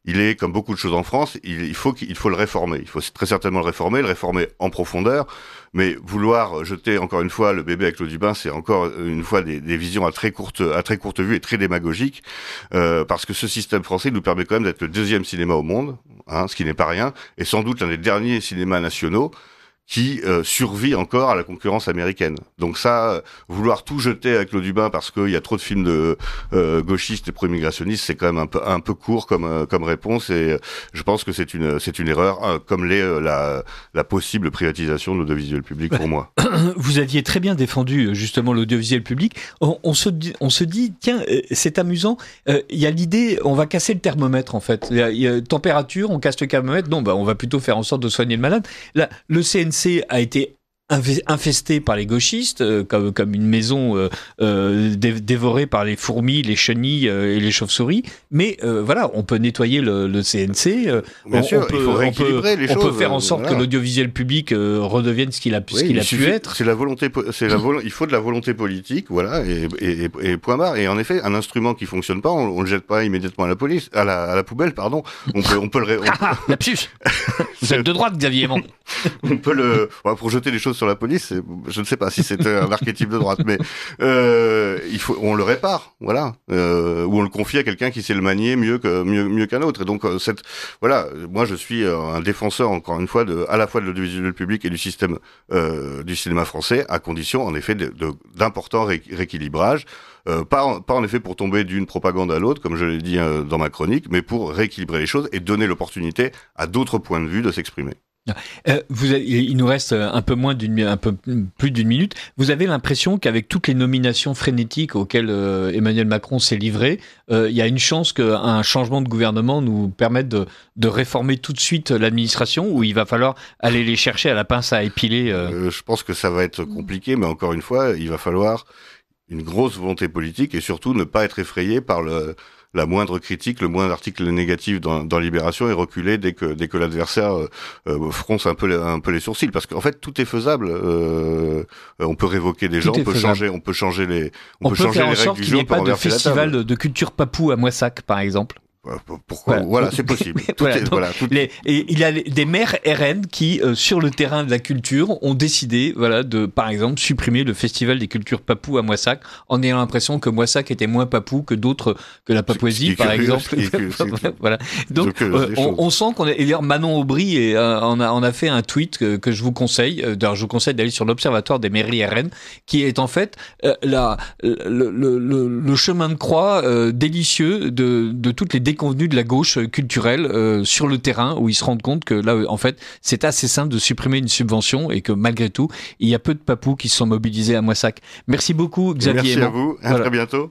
il est, comme beaucoup de choses en France, il, il faut qu'il il faut le réformer. Il faut très certainement le réformer, le réformer en profondeur. Mais vouloir jeter encore une fois le bébé avec l'eau du bain, c'est encore une fois des, des visions à très courte, à très courte vue et très démagogiques, euh, parce que ce système français nous permet quand même d'être le deuxième cinéma au monde, hein, ce qui n'est pas rien, et sans doute l'un des derniers cinémas nationaux qui euh, survit encore à la concurrence américaine. Donc ça, euh, vouloir tout jeter avec l'eau du bain parce qu'il y a trop de films de euh, gauchistes et pro-immigrationnistes, c'est quand même un peu un peu court comme euh, comme réponse, et euh, je pense que c'est une c'est une erreur, euh, comme l'est euh, la la possible privatisation de l'audiovisuel public pour moi. Vous aviez très bien défendu justement l'audiovisuel public. On, on se dit, on se dit tiens, c'est amusant. Il euh, y a l'idée, on va casser le thermomètre en fait. Il y a, y a température, on casse le thermomètre. Non, bah on va plutôt faire en sorte de soigner le malade. Là, le C N C a été infesté par les gauchistes, euh, comme, comme une maison euh, euh, dévorée par les fourmis, les chenilles euh, et les chauves-souris. Mais euh, voilà, on peut nettoyer le, le C N C. Euh, Bien on, sûr, on peut, il faut rééquilibrer on peut, les on choses. peut faire en sorte voilà. que l'audiovisuel public euh, redevienne ce qu'il a, oui, ce qu'il a suffit, pu être. C'est la volonté, c'est la vol- il faut de la volonté politique, voilà, et, et, et, et point barre. Et en effet, un instrument qui fonctionne pas, on, on le jette pas immédiatement à la police, à la, à la poubelle, pardon. On peut, on peut le. Ré- on peut... Lapsus. Vous êtes de droite, Xavier Aimant. On peut le, ouais, pour jeter les choses sur la police, c'est... je ne sais pas si c'est un archétype de droite, mais euh, il faut, on le répare, voilà, euh, ou on le confie à quelqu'un qui sait le manier mieux que mieux, mieux qu'un autre. Et donc euh, cette, voilà, moi je suis un défenseur encore une fois de, à la fois de l'audiovisuel public et du système euh, du cinéma français, à condition en effet de, de, d'importants ré- rééquilibrages. Euh, pas, pas en effet pour tomber d'une propagande à l'autre, comme je l'ai dit euh, dans ma chronique, mais pour rééquilibrer les choses et donner l'opportunité à d'autres points de vue de s'exprimer. Euh, vous avez, il nous reste un peu moins d'une, un peu plus d'une minute. Vous avez l'impression qu'avec toutes les nominations frénétiques auxquelles euh, Emmanuel Macron s'est livré, euh, il y a une chance qu'un changement de gouvernement nous permette de, de réformer tout de suite l'administration, ou il va falloir aller les chercher à la pince à épiler. Euh... Euh, je pense que ça va être compliqué, mais encore une fois, il va falloir une grosse volonté politique et surtout ne pas être effrayé par le la moindre critique, le moindre article négatif dans, dans Libération et reculer dès que dès que l'adversaire euh, euh, fronce un peu les, un peu les sourcils, parce qu'en fait tout est faisable. Euh, on peut révoquer des tout gens, on peut faisable. changer, on peut changer les, on, on peut, peut changer faire les en règles sorte du qu'il jeu n'y ait pas pour de renverser la festival table. de, de culture papou à Moissac, par exemple. Pourquoi voilà, voilà c'est possible. Tout voilà, est, donc, voilà, tout... les, et il y a des maires R N qui, euh, sur le terrain de la culture, ont décidé, voilà, de, par exemple, supprimer le festival des cultures papou à Moissac, en ayant l'impression que Moissac était moins papou que d'autres, que la Papouasie, par curieux, exemple. Curieux, voilà. Donc, euh, on, on sent qu'on est. Et d'ailleurs, Manon Aubry et, euh, on, a, on a fait un tweet que, que je vous conseille. D'ailleurs, je vous conseille d'aller sur l'Observatoire des mairies R N, qui est en fait euh, la, le, le, le, le chemin de croix euh, délicieux de, de toutes les déconvenues de la gauche culturelle. Euh, sur le terrain, où ils se rendent compte que là, en fait, c'est assez simple de supprimer une subvention et que malgré tout, il y a peu de papous qui se sont mobilisés à Moissac. Merci beaucoup, Xavier. Merci Aimant. à vous. À voilà. très bientôt.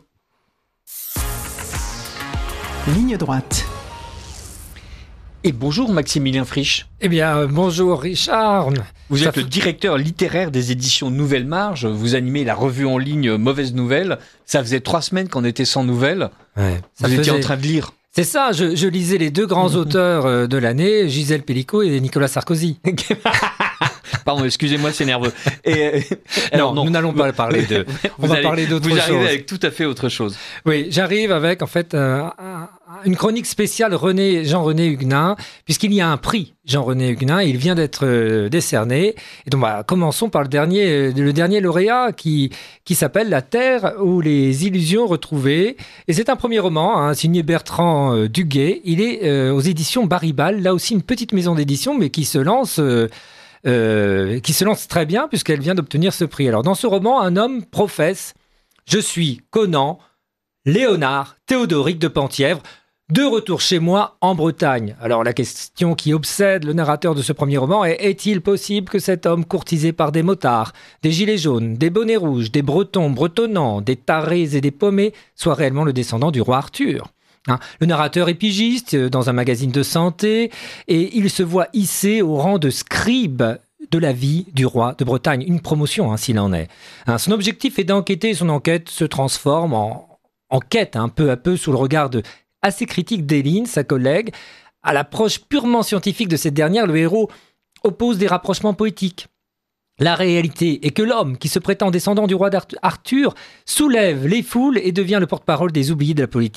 Ligne droite. Et bonjour, Maximilien Frisch. Eh bien, euh, bonjour, Richard. Vous Ça êtes fait... le directeur littéraire des éditions Nouvelle Marge. Vous animez la revue en ligne Mauvaise Nouvelle. Ça faisait trois semaines qu'on était sans nouvelles. Ouais, Vous étiez faisait... en train de lire. C'est ça, je, je lisais les deux grands auteurs de l'année, Gisèle Pellicot et Nicolas Sarkozy. Pardon, excusez-moi, c'est nerveux. Et, alors, non, non, nous n'allons pas parler de. On vous va allez, parler d'autre chose. Vous arrivez avec tout à fait autre chose. Oui, j'arrive avec en fait euh, une chronique spéciale René Jean-René Huguenin, puisqu'il y a un prix Jean-René Huguenin, il vient d'être euh, décerné. Et donc, bah, commençons par le dernier, euh, le dernier lauréat qui qui s'appelle La Terre ou les illusions retrouvées. Et c'est un premier roman, hein, signé Bertrand euh, Duguay. Il est euh, aux éditions Baribal, là aussi une petite maison d'édition, mais qui se lance. Euh, Euh, qui se lance très bien puisqu'elle vient d'obtenir ce prix. Alors, dans ce roman, un homme professe « Je suis Conan, Léonard, Théodoric de Penthièvre, de retour chez moi en Bretagne. » Alors, la question qui obsède le narrateur de ce premier roman est « Est-il possible que cet homme courtisé par des motards, des gilets jaunes, des bonnets rouges, des bretons bretonnants, des tarés et des paumés soit réellement le descendant du roi Arthur ?» Hein, le narrateur est pigiste dans un magazine de santé et il se voit hissé au rang de scribe de la vie du roi de Bretagne. Une promotion, hein, s'il en est. Hein, son objectif est d'enquêter et son enquête se transforme en enquête, hein, peu à peu, sous le regard de, assez critique d'Éline, sa collègue. À l'approche purement scientifique de cette dernière, le héros oppose des rapprochements poétiques. La réalité est que l'homme, qui se prétend descendant du roi d'Arthur, soulève les foules et devient le porte-parole des oubliés de la politique.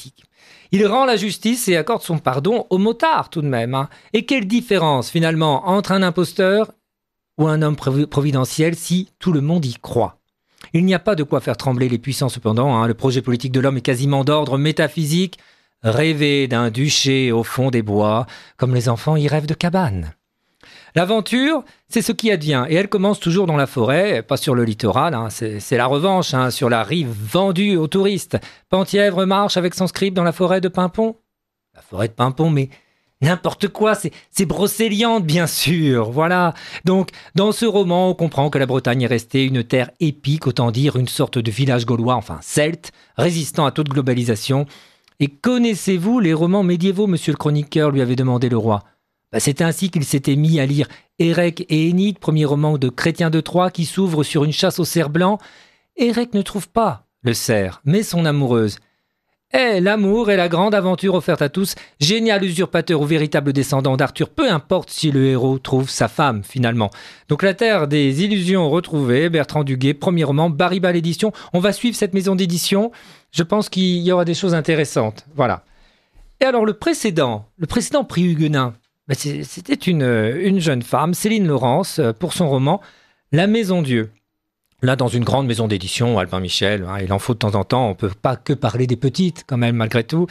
Il rend la justice et accorde son pardon au motard tout de même. Hein. Et quelle différence finalement entre un imposteur ou un homme providentiel si tout le monde y croit. Il n'y a pas de quoi faire trembler les puissants cependant. Hein. Le projet politique de l'homme est quasiment d'ordre métaphysique. Rêver d'un duché au fond des bois, comme les enfants y rêvent de cabanes. L'aventure, c'est ce qui advient, et elle commence toujours dans la forêt, pas sur le littoral, hein, c'est, c'est la revanche, hein, sur la rive vendue aux touristes. Penthièvre marche avec son scribe dans la forêt de Pimpon. La forêt de Pimpon, mais n'importe quoi, c'est, c'est Brocéliande, bien sûr, voilà. Donc, dans ce roman, on comprend que la Bretagne est restée une terre épique, autant dire une sorte de village gaulois, enfin celte, résistant à toute globalisation. Et connaissez-vous les romans médiévaux, monsieur le chroniqueur, lui avait demandé le roi. Bah, c'est ainsi qu'il s'était mis à lire Érec et Énide, premier roman de Chrétien de Troyes qui s'ouvre sur une chasse au cerf blanc. Érec ne trouve pas le cerf, mais son amoureuse. Eh, l'amour est la grande aventure offerte à tous, génial usurpateur ou véritable descendant d'Arthur, peu importe si le héros trouve sa femme, finalement. Donc la terre des illusions retrouvées, Bertrand Duguay, premier roman, Baribal édition. On va suivre cette maison d'édition. Je pense qu'il y aura des choses intéressantes. Voilà. Et alors le précédent, le précédent prix Huguenin, ben c'était une, une jeune femme, Céline Laurence, pour son roman La Maison Dieu. Là, dans une grande maison d'édition, Albin Michel, hein, il en faut de temps en temps, on ne peut pas que parler des petites, quand même, malgré tout.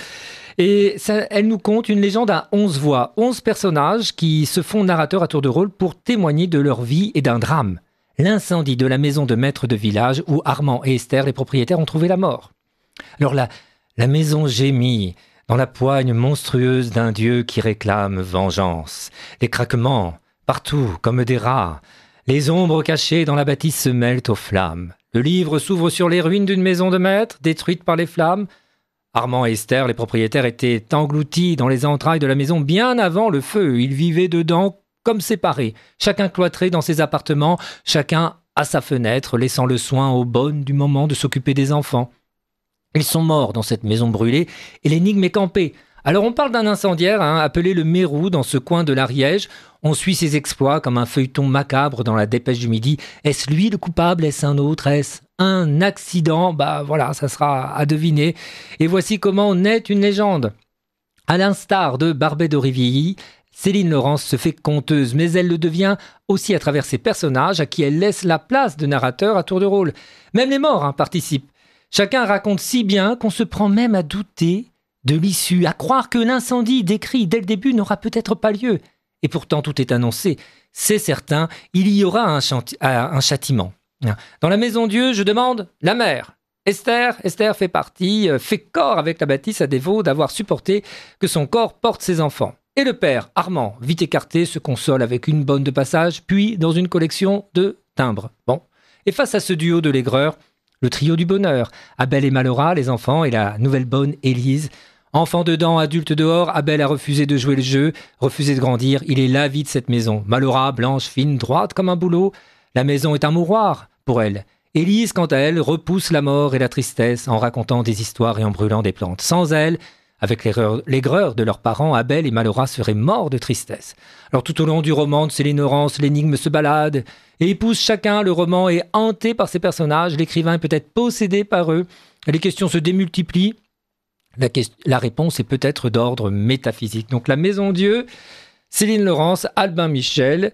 Et ça, elle nous conte une légende à onze voix, onze personnages qui se font narrateurs à tour de rôle pour témoigner de leur vie et d'un drame. L'incendie de la maison de maître de village où Armand et Esther, les propriétaires, ont trouvé la mort. Alors la, la maison gémit dans la poigne monstrueuse d'un dieu qui réclame vengeance. Les craquements, partout, comme des rats. Les ombres cachées dans la bâtisse se mêlent aux flammes. Le livre s'ouvre sur les ruines d'une maison de maître, détruite par les flammes. Armand et Esther, les propriétaires, étaient engloutis dans les entrailles de la maison bien avant le feu. Ils vivaient dedans comme séparés, chacun cloîtré dans ses appartements, chacun à sa fenêtre, laissant le soin aux bonnes du moment de s'occuper des enfants. Ils sont morts dans cette maison brûlée et l'énigme est campée. Alors on parle d'un incendiaire hein, appelé le Mérou dans ce coin de l'Ariège. On suit ses exploits comme un feuilleton macabre dans la Dépêche du Midi. Est-ce lui le coupable? Est-ce un autre? Est-ce un accident? Bah voilà, ça sera à deviner. Et voici comment naît une légende. À l'instar de Barbet d'Aurevilly, Céline Laurence se fait conteuse, mais elle le devient aussi à travers ses personnages à qui elle laisse la place de narrateur à tour de rôle. Même les morts hein, participent. Chacun raconte si bien qu'on se prend même à douter de l'issue, à croire que l'incendie décrit dès le début n'aura peut-être pas lieu. Et pourtant tout est annoncé. C'est certain, il y aura un, chanti- un châtiment. Dans la Maison Dieu, je demande la mère. Esther, Esther fait partie, fait corps avec la bâtisse à défaut d'avoir supporté que son corps porte ses enfants. Et le père, Armand, vite écarté, se console avec une bonne de passage, puis dans une collection de timbres. Bon. Et face à ce duo de l'aigreur, le trio du bonheur, Abel et Malora, les enfants, et la nouvelle bonne Élise. Enfant dedans, adulte dehors, Abel a refusé de jouer le jeu, refusé de grandir. Il est la vie de cette maison. Malora, blanche, fine, droite comme un bouleau. La maison est un mouroir pour elle. Élise, quant à elle, repousse la mort et la tristesse en racontant des histoires et en brûlant des plantes. Sans elle, avec l'aigreur, l'aigreur de leurs parents, Abel et Malora seraient morts de tristesse. Alors tout au long du roman de Céline Laurence, l'énigme se balade et épouse chacun. Le roman est hanté par ses personnages. L'écrivain est peut-être possédé par eux. Les questions se démultiplient. La, question, la réponse est peut-être d'ordre métaphysique. Donc la Maison Dieu, Céline Laurence, Albin Michel.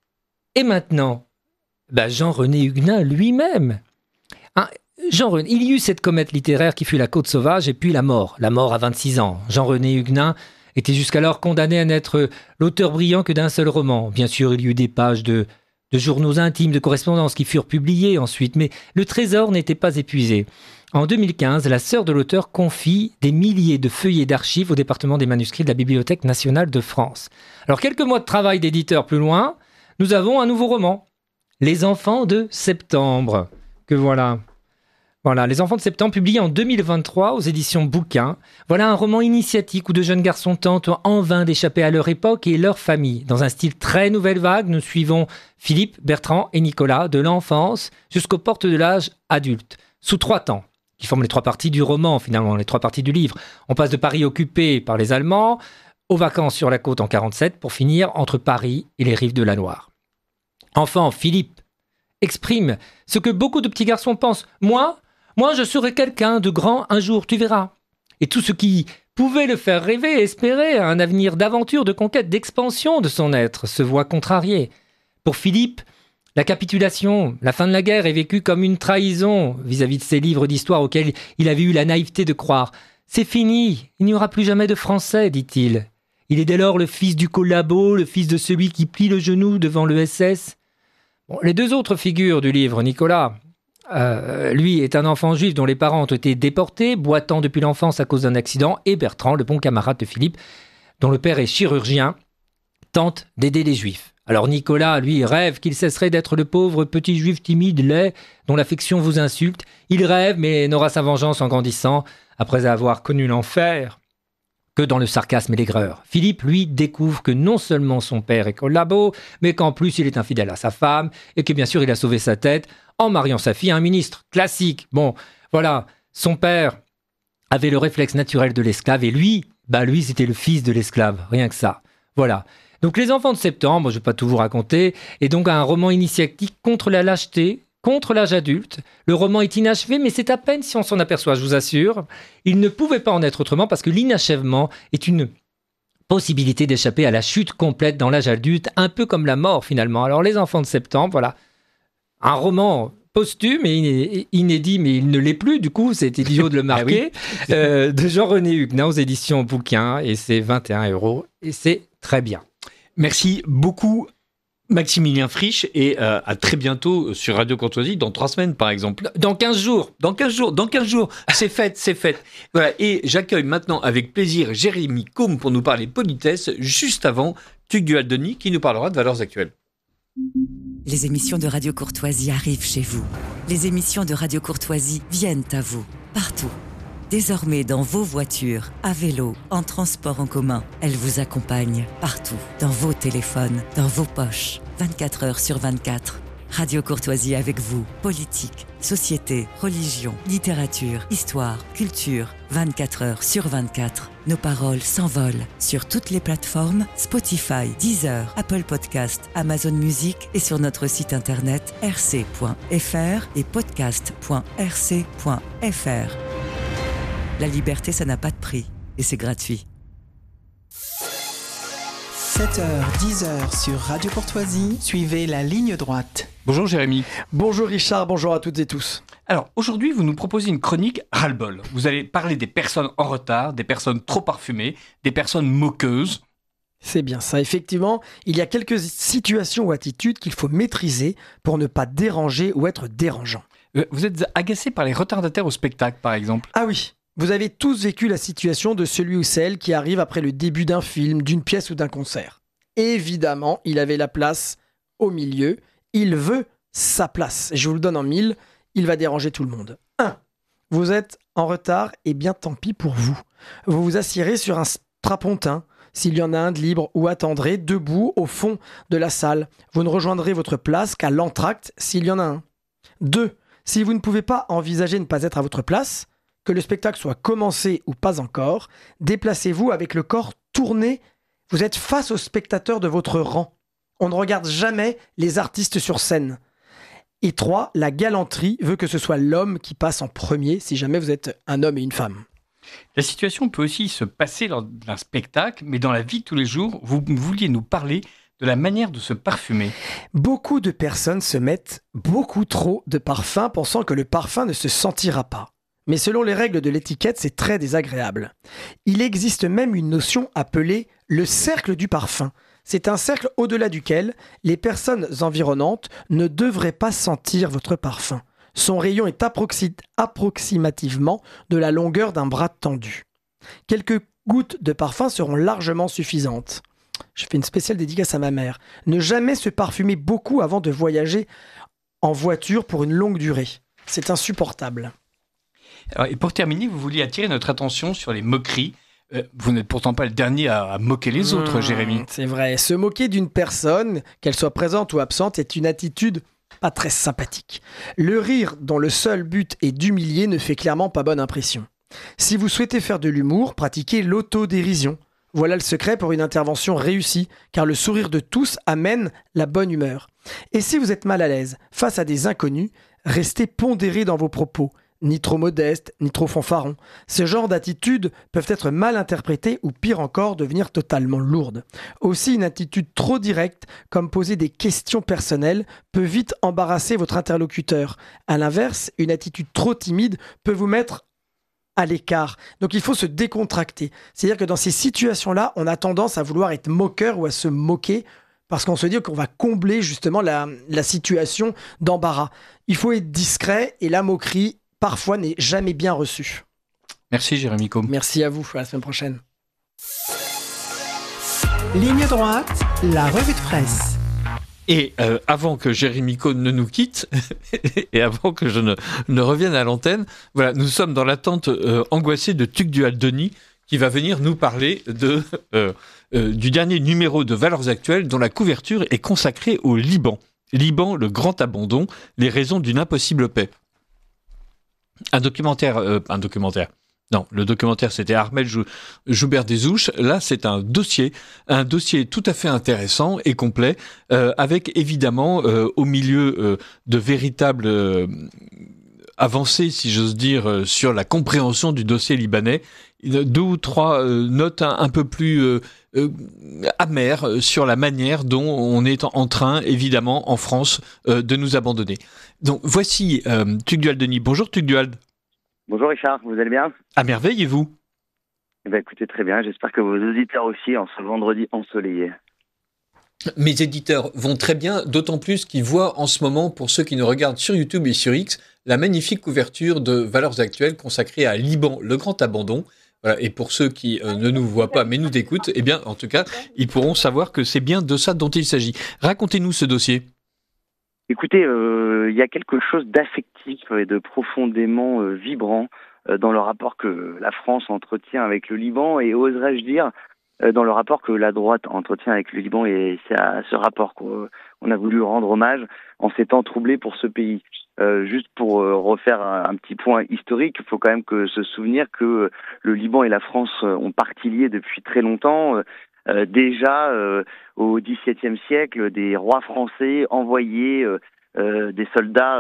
Et maintenant, bah Jean-René Huguenin lui-même. Hein, Jean-René, il y eut cette comète littéraire qui fut La Côte Sauvage et puis la mort. La mort à vingt-six ans. Jean-René Huguenin était jusqu'alors condamné à n'être l'auteur brillant que d'un seul roman. Bien sûr, il y eut des pages de, de journaux intimes, de correspondances qui furent publiées ensuite, mais le trésor n'était pas épuisé. En deux mille quinze, la sœur de l'auteur confie des milliers de feuillets d'archives au département des manuscrits de la Bibliothèque nationale de France. Alors, quelques mois de travail d'éditeur plus loin, nous avons un nouveau roman, Les Enfants de Septembre, que voilà. Voilà, Les Enfants de Septembre, publié en deux mille vingt-trois aux éditions Bouquin. Voilà un roman initiatique où de jeunes garçons tentent en vain d'échapper à leur époque et leur famille. Dans un style très nouvelle vague, nous suivons Philippe, Bertrand et Nicolas, de l'enfance jusqu'aux portes de l'âge adulte, sous trois temps, qui forment les trois parties du roman, finalement, les trois parties du livre. On passe de Paris occupé par les Allemands aux vacances sur la côte en quarante-sept pour finir entre Paris et les rives de la Loire. Enfant, Philippe exprime ce que beaucoup de petits garçons pensent. Moi, moi, je serai quelqu'un de grand un jour, tu verras. Et tout ce qui pouvait le faire rêver, espérer un avenir d'aventure, de conquête, d'expansion de son être, se voit contrarié. Pour Philippe, la capitulation, la fin de la guerre est vécue comme une trahison vis-à-vis de ces livres d'histoire auxquels il avait eu la naïveté de croire. C'est fini, il n'y aura plus jamais de Français, dit-il. Il est dès lors le fils du collabo, le fils de celui qui plie le genou devant le S S. Bon, les deux autres figures du livre, Nicolas, euh, lui est un enfant juif dont les parents ont été déportés, boitant depuis l'enfance à cause d'un accident, et Bertrand, le bon camarade de Philippe, dont le père est chirurgien, tente d'aider les juifs. Alors Nicolas, lui, rêve qu'il cesserait d'être le pauvre petit juif timide, laid, dont l'affection vous insulte. Il rêve, mais n'aura sa vengeance en grandissant, après avoir connu l'enfer, que dans le sarcasme et l'aigreur. Philippe, lui, découvre que non seulement son père est collabo, mais qu'en plus il est infidèle à sa femme, et que bien sûr il a sauvé sa tête en mariant sa fille à un ministre. Classique. Bon, voilà, son père avait le réflexe naturel de l'esclave, et lui, bah lui, c'était le fils de l'esclave, rien que ça. Voilà. Donc Les Enfants de septembre, je ne vais pas tout vous raconter, est donc un roman initiatique contre la lâcheté, contre l'âge adulte. Le roman est inachevé, mais c'est à peine si on s'en aperçoit, je vous assure. Il ne pouvait pas en être autrement parce que l'inachèvement est une possibilité d'échapper à la chute complète dans l'âge adulte, un peu comme la mort finalement. Alors Les Enfants de septembre, voilà, un roman posthume et inédit, mais il ne l'est plus, du coup, c'est idiot de le marquer, ah oui. euh, de Jean-René Huguenin aux éditions Bouquin, et c'est vingt et un euros, et c'est très bien. Merci beaucoup, Maximilien Frisch, et euh, à très bientôt sur Radio Courtoisie, dans trois semaines par exemple. Dans quinze jours. Dans quinze jours, dans quinze jours. C'est fait, c'est fait. Voilà. Et j'accueille maintenant avec plaisir Jérémy Combe pour nous parler politesse, juste avant Tugdual Denis qui nous parlera de valeurs actuelles. Les émissions de Radio Courtoisie arrivent chez vous. Les émissions de Radio Courtoisie viennent à vous, partout. Désormais dans vos voitures, à vélo, en transport en commun, elles vous accompagnent partout, dans vos téléphones, dans vos poches, vingt-quatre heures sur vingt-quatre. Radio Courtoisie avec vous, politique, société, religion, littérature, histoire, culture, vingt-quatre heures sur vingt-quatre. Nos paroles s'envolent sur toutes les plateformes Spotify, Deezer, Apple Podcast, Amazon Music et sur notre site internet r c point f r et podcast point r c point f r. La liberté, ça n'a pas de prix et c'est gratuit. sept heures, dix heures sur Radio Courtoisie, suivez la ligne droite. Bonjour Jérémy. Bonjour Richard, bonjour à toutes et tous. Alors aujourd'hui, vous nous proposez une chronique ras-le-bol. Vous allez parler des personnes en retard, des personnes trop parfumées, des personnes moqueuses. C'est bien ça, effectivement, il y a quelques situations ou attitudes qu'il faut maîtriser pour ne pas déranger ou être dérangeant. Euh, vous êtes agacé par les retardataires au spectacle, par exemple? Ah oui. Vous avez tous vécu la situation de celui ou celle qui arrive après le début d'un film, d'une pièce ou d'un concert. Évidemment, il avait la place au milieu. Il veut sa place. Je vous le donne en mille, il va déranger tout le monde. un. Vous êtes en retard, et bien tant pis pour vous. Vous vous assiérez sur un strapontin, s'il y en a un de libre, ou attendrez debout au fond de la salle. Vous ne rejoindrez votre place qu'à l'entracte s'il y en a un. deux. Si vous ne pouvez pas envisager de ne pas être à votre place, que le spectacle soit commencé ou pas encore, déplacez-vous avec le corps tourné. Vous êtes face aux spectateurs de votre rang. On ne regarde jamais les artistes sur scène. Et trois, la galanterie veut que ce soit l'homme qui passe en premier si jamais vous êtes un homme et une femme. La situation peut aussi se passer lors d'un spectacle, mais dans la vie de tous les jours, vous vouliez nous parler de la manière de se parfumer. Beaucoup de personnes se mettent beaucoup trop de parfum pensant que le parfum ne se sentira pas. Mais selon les règles de l'étiquette, c'est très désagréable. Il existe même une notion appelée le cercle du parfum. C'est un cercle au-delà duquel les personnes environnantes ne devraient pas sentir votre parfum. Son rayon est approxi- approximativement de la longueur d'un bras tendu. Quelques gouttes de parfum seront largement suffisantes. Je fais une spéciale dédicace à ma mère. Ne jamais se parfumer beaucoup avant de voyager en voiture pour une longue durée. C'est insupportable. Alors, et pour terminer, vous vouliez attirer notre attention sur les moqueries. Euh, vous n'êtes pourtant pas le dernier à, à moquer les autres, mmh, Jérémy. C'est vrai. Se moquer d'une personne, qu'elle soit présente ou absente, est une attitude pas très sympathique. Le rire dont le seul but est d'humilier ne fait clairement pas bonne impression. Si vous souhaitez faire de l'humour, pratiquez l'autodérision. Voilà le secret pour une intervention réussie, car le sourire de tous amène la bonne humeur. Et si vous êtes mal à l'aise face à des inconnus, restez pondéré dans vos propos. ni trop modeste, ni trop fanfaron. Ce genre d'attitudes peuvent être mal interprétées ou pire encore devenir totalement lourdes. Aussi, une attitude trop directe, comme poser des questions personnelles, peut vite embarrasser votre interlocuteur. À l'inverse, une attitude trop timide peut vous mettre à l'écart. Donc il faut se décontracter. C'est-à-dire que dans ces situations-là, on a tendance à vouloir être moqueur ou à se moquer parce qu'on se dit qu'on va combler justement la, la situation d'embarras. Il faut être discret et la moquerie, parfois, n'est jamais bien reçue. Merci Jérémy Combe. Merci à vous. À la semaine prochaine. Ligne droite, la revue de presse. Et euh, avant que Jérémy Combe ne nous quitte, et avant que je ne, ne revienne à l'antenne, voilà, nous sommes dans l'attente euh, angoissée de Tugdual Denis, qui va venir nous parler de, euh, euh, du dernier numéro de Valeurs Actuelles, dont la couverture est consacrée au Liban. Liban, le grand abandon, les raisons d'une impossible paix. Un documentaire, euh, un documentaire. Non, le documentaire, c'était Armel Jou- Joubert-Desouches. Là, c'est un dossier, un dossier tout à fait intéressant et complet, euh, avec évidemment, euh, au milieu euh, de véritables euh, avancées, si j'ose dire, euh, sur la compréhension du dossier libanais, deux ou trois euh, notes un, un peu plus euh, euh, amères sur la manière dont on est en, en train, évidemment, en France, euh, de nous abandonner. Donc, voici euh, Tugdual Denis. Bonjour Tugdual. Bonjour Richard, vous allez bien? À merveille, et vous? Eh ben, écoutez, très bien. J'espère que vos auditeurs aussi, en ce vendredi ensoleillé. Mes éditeurs vont très bien, d'autant plus qu'ils voient en ce moment, pour ceux qui nous regardent sur YouTube et sur X, la magnifique couverture de Valeurs Actuelles consacrée à Liban, le grand abandon. Voilà. Et pour ceux qui euh, ne nous voient pas mais nous écoutent, eh bien, en tout cas, ils pourront savoir que c'est bien de ça dont il s'agit. Racontez-nous ce dossier. Écoutez, euh, il y a quelque chose d'affectif et de profondément euh, vibrant euh, dans le rapport que la France entretient avec le Liban et, oserais-je dire, euh, dans le rapport que la droite entretient avec le Liban, et c'est à ce rapport qu'on a voulu rendre hommage en ces temps troublés pour ce pays. Euh, juste pour euh, refaire un, un petit point historique, il faut quand même que se souvenir que euh, le Liban et la France euh, ont partie liés depuis très longtemps. Euh, Euh, déjà euh, au dix-septième siècle, des rois français envoyaient euh, euh, des soldats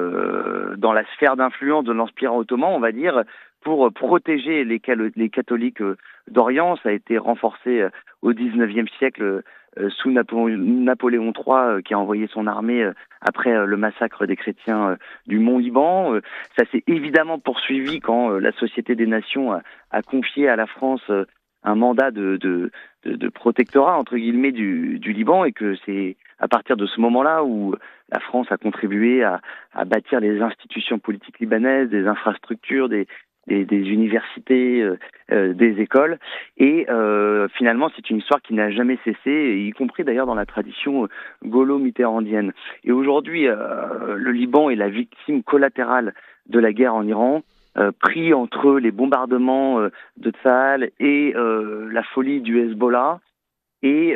euh, dans la sphère d'influence de l'Empire ottoman, on va dire, pour protéger les, cal- les catholiques euh, d'Orient. Ça a été renforcé euh, au dix-neuvième siècle euh, sous Napo- Napoléon trois, euh, qui a envoyé son armée euh, après euh, le massacre des chrétiens euh, du Mont Liban. Euh, ça s'est évidemment poursuivi quand euh, la Société des Nations a, a confié à la France euh, un mandat de, de, de, de protectorat, entre guillemets, du, du Liban, et que c'est à partir de ce moment-là où la France a contribué à, à bâtir les institutions politiques libanaises, des infrastructures, des, des, des universités, euh, euh, des écoles. Et euh, finalement, c'est une histoire qui n'a jamais cessé, y compris d'ailleurs dans la tradition gaulo-mitterrandienne. Et aujourd'hui, euh, le Liban est la victime collatérale de la guerre en Iran, Euh, pris entre les bombardements euh, de Tsahal et euh, la folie du Hezbollah. Et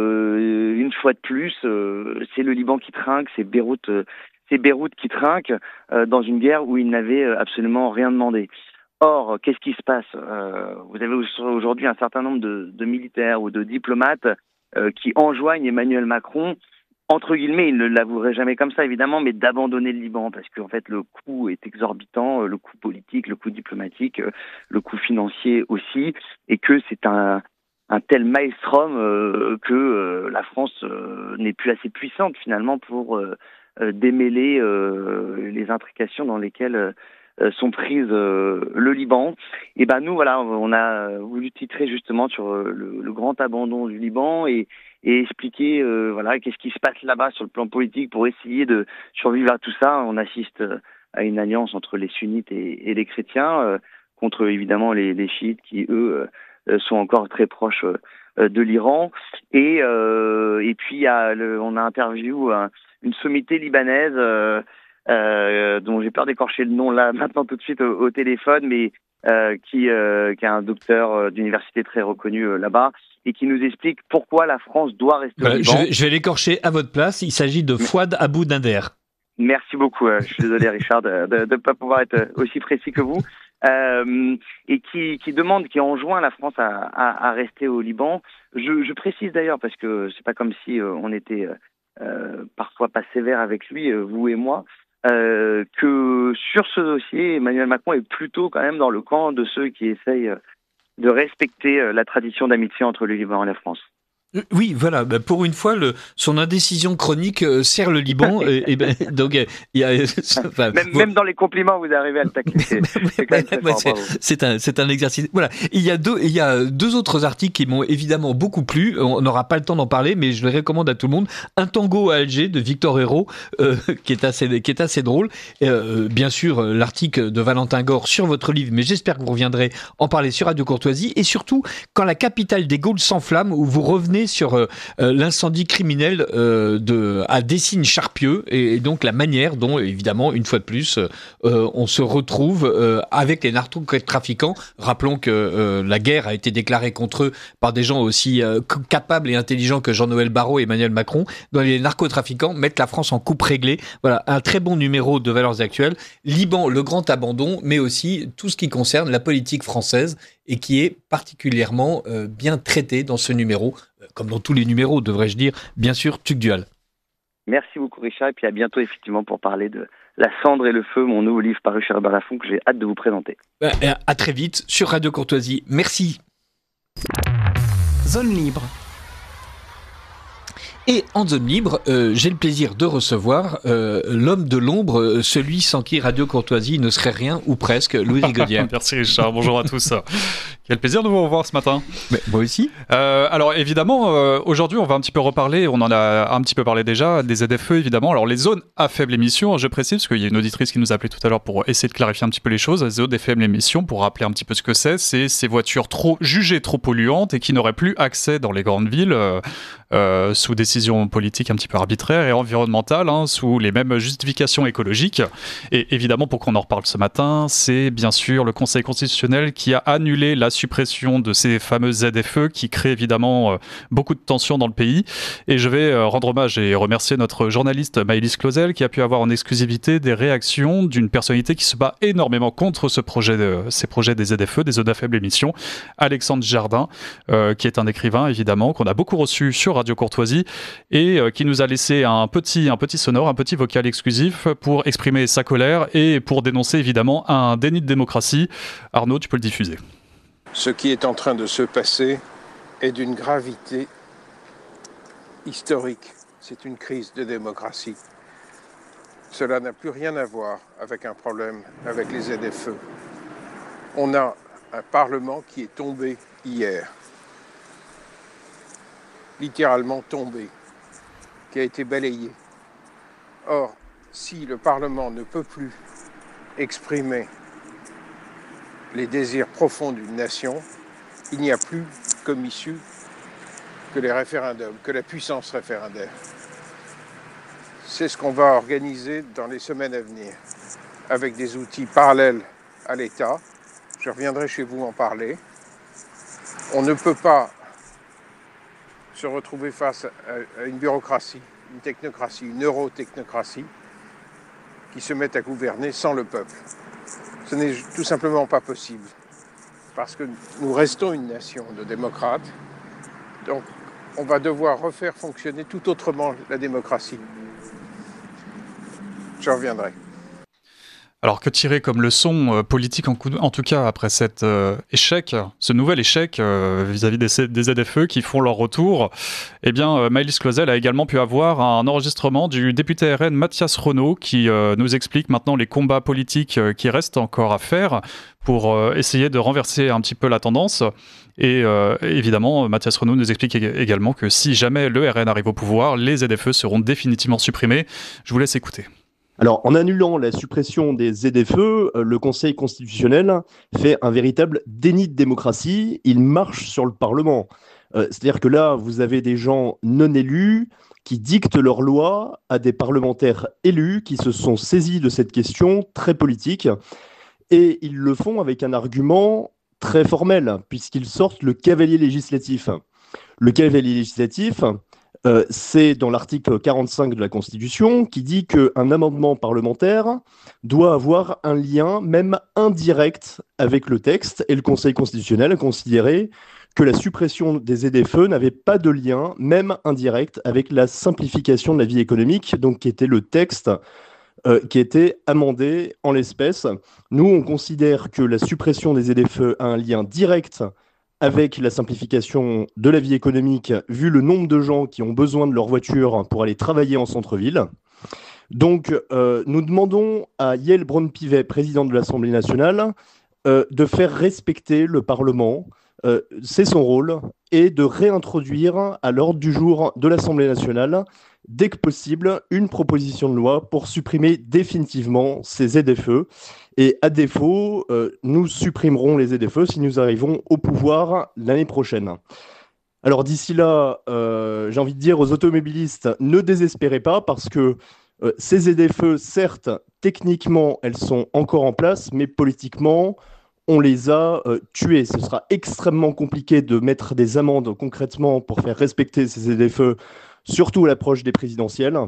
euh, une fois de plus, euh, c'est le Liban qui trinque, c'est Beyrouth, euh, c'est Beyrouth qui trinque euh, dans une guerre où il n'avait absolument rien demandé. Or, qu'est-ce qui se passe? euh, Vous avez aujourd'hui un certain nombre de, de militaires ou de diplomates euh, qui enjoignent Emmanuel Macron, entre guillemets, il ne l'avouerait jamais comme ça, évidemment, mais d'abandonner le Liban, parce qu'en fait, le coût est exorbitant, le coût politique, le coût diplomatique, le coût financier aussi, et que c'est un, un tel maelstrom euh, que euh, la France euh, n'est plus assez puissante, finalement, pour euh, euh, démêler euh, les intrications dans lesquelles euh, sont prises euh, le Liban. Et ben nous, voilà, on a voulu titrer justement sur le, le grand abandon du Liban, et et expliquer euh, voilà, qu'est-ce qui se passe là-bas sur le plan politique pour essayer de survivre à tout ça. On assiste à une alliance entre les sunnites et, et les chrétiens, euh, contre évidemment les, les chiites qui, eux, euh, sont encore très proches euh, de l'Iran. Et, euh, et puis, y a le, on a interviewé un, une sommité libanaise euh, euh, dont j'ai peur d'écorcher le nom là maintenant tout de suite au, au téléphone, mais euh, qui, euh, qui est un docteur d'université très reconnu euh, là-bas, et qui nous explique pourquoi la France doit rester voilà, au Liban. Je, je vais l'écorcher à votre place. Il s'agit de Fouad Abou Nader. Merci beaucoup. Euh, je suis désolé, Richard, de ne pas pouvoir être aussi précis que vous. Euh, et qui, qui demande, qui enjoint la France à, à, à rester au Liban. Je, je précise d'ailleurs, parce que c'est pas comme si euh, on était euh, parfois pas sévère avec lui, euh, vous et moi. euh, que sur ce dossier, Emmanuel Macron est plutôt quand même dans le camp de ceux qui essayent de respecter la tradition d'amitié entre le Liban et la France. Oui, voilà. Bah pour une fois, le, son indécision chronique euh, sert le Liban. et, et ben, donc, il y a, enfin, même, bon. même dans les compliments, vous arrivez à le tacler. C'est, c'est, quand même très fort, c'est, c'est un, c'est un exercice. Voilà. Il y a deux, il y a deux autres articles qui m'ont évidemment beaucoup plu. On n'aura pas le temps d'en parler, mais je les recommande à tout le monde. Un tango à Alger de Victor Hérault, euh, qui est assez, qui est assez drôle. Et, euh, bien sûr, l'article de Valentin Gore sur votre livre, mais j'espère que vous reviendrez en parler sur Radio Courtoisie. Et surtout, quand la capitale des Gaules s'enflamme, où vous revenez sur euh, l'incendie criminel euh, de, à Dessines-Charpieu et, et donc la manière dont, évidemment, une fois de plus, euh, on se retrouve euh, avec les narcotrafiquants. Rappelons que euh, la guerre a été déclarée contre eux par des gens aussi euh, capables et intelligents que Jean-Noël Barrot et Emmanuel Macron, dont les narcotrafiquants mettent la France en coupe réglée. Voilà, un très bon numéro de Valeurs Actuelles. Liban, le grand abandon, mais aussi tout ce qui concerne la politique française et qui est particulièrement euh, bien traité dans ce numéro, euh, comme dans tous les numéros, devrais-je dire, bien sûr, Tugdual. Merci beaucoup Richard, et puis à bientôt effectivement pour parler de La cendre et le feu, mon nouveau livre paru chez Robert Laffont que j'ai hâte de vous présenter. Euh, à très vite sur Radio Courtoisie. Merci. Zone libre. Et en zone libre, euh, j'ai le plaisir de recevoir euh, l'homme de l'ombre, celui sans qui Radio Courtoisie ne serait rien, ou presque, Louis Rigaudière. Merci Richard, bonjour à tous. Quel plaisir de vous revoir ce matin. Mais moi aussi. Euh, alors évidemment, euh, aujourd'hui on va un petit peu reparler, on en a un petit peu parlé déjà, des Z F E évidemment. Alors les zones à faible émission, je précise, parce qu'il y a une auditrice qui nous a appelé tout à l'heure pour essayer de clarifier un petit peu les choses. Les zones à faible émission, pour rappeler un petit peu ce que c'est, c'est ces voitures trop jugées trop polluantes et qui n'auraient plus accès dans les grandes villes euh, euh, sous décision politique un petit peu arbitraire et environnementale, hein, sous les mêmes justifications écologiques. Et évidemment, pour qu'on en reparle ce matin, c'est bien sûr le Conseil constitutionnel qui a annulé la suppression de ces fameux Z F E qui créent évidemment euh, beaucoup de tensions dans le pays. Et je vais euh, rendre hommage et remercier notre journaliste Maëlys Clausel qui a pu avoir en exclusivité des réactions d'une personnalité qui se bat énormément contre ce projet de, ces projets des Z F E, des zones à faible émission, Alexandre Jardin, euh, qui est un écrivain évidemment, qu'on a beaucoup reçu sur Radio Courtoisie et euh, qui nous a laissé un petit, un petit sonore, un petit vocal exclusif pour exprimer sa colère et pour dénoncer évidemment un déni de démocratie. Arnaud, tu peux le diffuser. Ce qui est en train de se passer est d'une gravité historique. C'est une crise de démocratie. Cela n'a plus rien à voir avec un problème avec les Z F E. On a un Parlement qui est tombé hier. Littéralement tombé, qui a été balayé. Or, si le Parlement ne peut plus exprimer les désirs profonds d'une nation, il n'y a plus comme issue que les référendums, que la puissance référendaire. C'est ce qu'on va organiser dans les semaines à venir, avec des outils parallèles à l'État. Je reviendrai chez vous en parler. On ne peut pas se retrouver face à une bureaucratie, une technocratie, une eurotechnocratie qui se met à gouverner sans le peuple. Ce n'est tout simplement pas possible, parce que nous restons une nation de démocrates, donc on va devoir refaire fonctionner tout autrement la démocratie. Je reviendrai. Alors que tirer comme leçon euh, politique en, coup de, en tout cas après cet euh, échec, ce nouvel échec euh, vis-à-vis des, des Z F E qui font leur retour, eh bien euh, Maëlys Clausel a également pu avoir un enregistrement du député R N Mathias Renaud qui euh, nous explique maintenant les combats politiques euh, qui restent encore à faire pour euh, essayer de renverser un petit peu la tendance. Et euh, évidemment, Mathias Renaud nous explique également que si jamais le R N arrive au pouvoir, les Z F E seront définitivement supprimés. Je vous laisse écouter. Alors, en annulant la suppression des Z F E, le Conseil constitutionnel fait un véritable déni de démocratie. Il marche sur le Parlement. Euh, c'est-à-dire que là, vous avez des gens non élus qui dictent leurs lois à des parlementaires élus qui se sont saisis de cette question très politique. Et ils le font avec un argument très formel, puisqu'ils sortent le cavalier législatif. Le cavalier législatif... Euh, c'est dans l'article quarante-cinq de la Constitution qui dit qu'un amendement parlementaire doit avoir un lien, même indirect, avec le texte. Et le Conseil constitutionnel a considéré que la suppression des Z F E n'avait pas de lien, même indirect, avec la simplification de la vie économique, donc qui était le texte euh, qui a été amendé en l'espèce. Nous, on considère que la suppression des Z F E a un lien direct avec la simplification de la vie économique, vu le nombre de gens qui ont besoin de leur voiture pour aller travailler en centre-ville. Donc, euh, nous demandons à Yael Braun-Pivet, présidente de l'Assemblée nationale, euh, de faire respecter le Parlement, euh, c'est son rôle, et de réintroduire à l'ordre du jour de l'Assemblée nationale, dès que possible, une proposition de loi pour supprimer définitivement ces Z F E. Et à défaut, euh, nous supprimerons les Z F E si nous arrivons au pouvoir l'année prochaine. Alors d'ici là, euh, j'ai envie de dire aux automobilistes, ne désespérez pas parce que euh, ces Z F E, certes, techniquement, elles sont encore en place, mais politiquement, on les a euh, tuées. Ce sera extrêmement compliqué de mettre des amendes concrètement pour faire respecter ces Z F E, surtout à l'approche des présidentielles.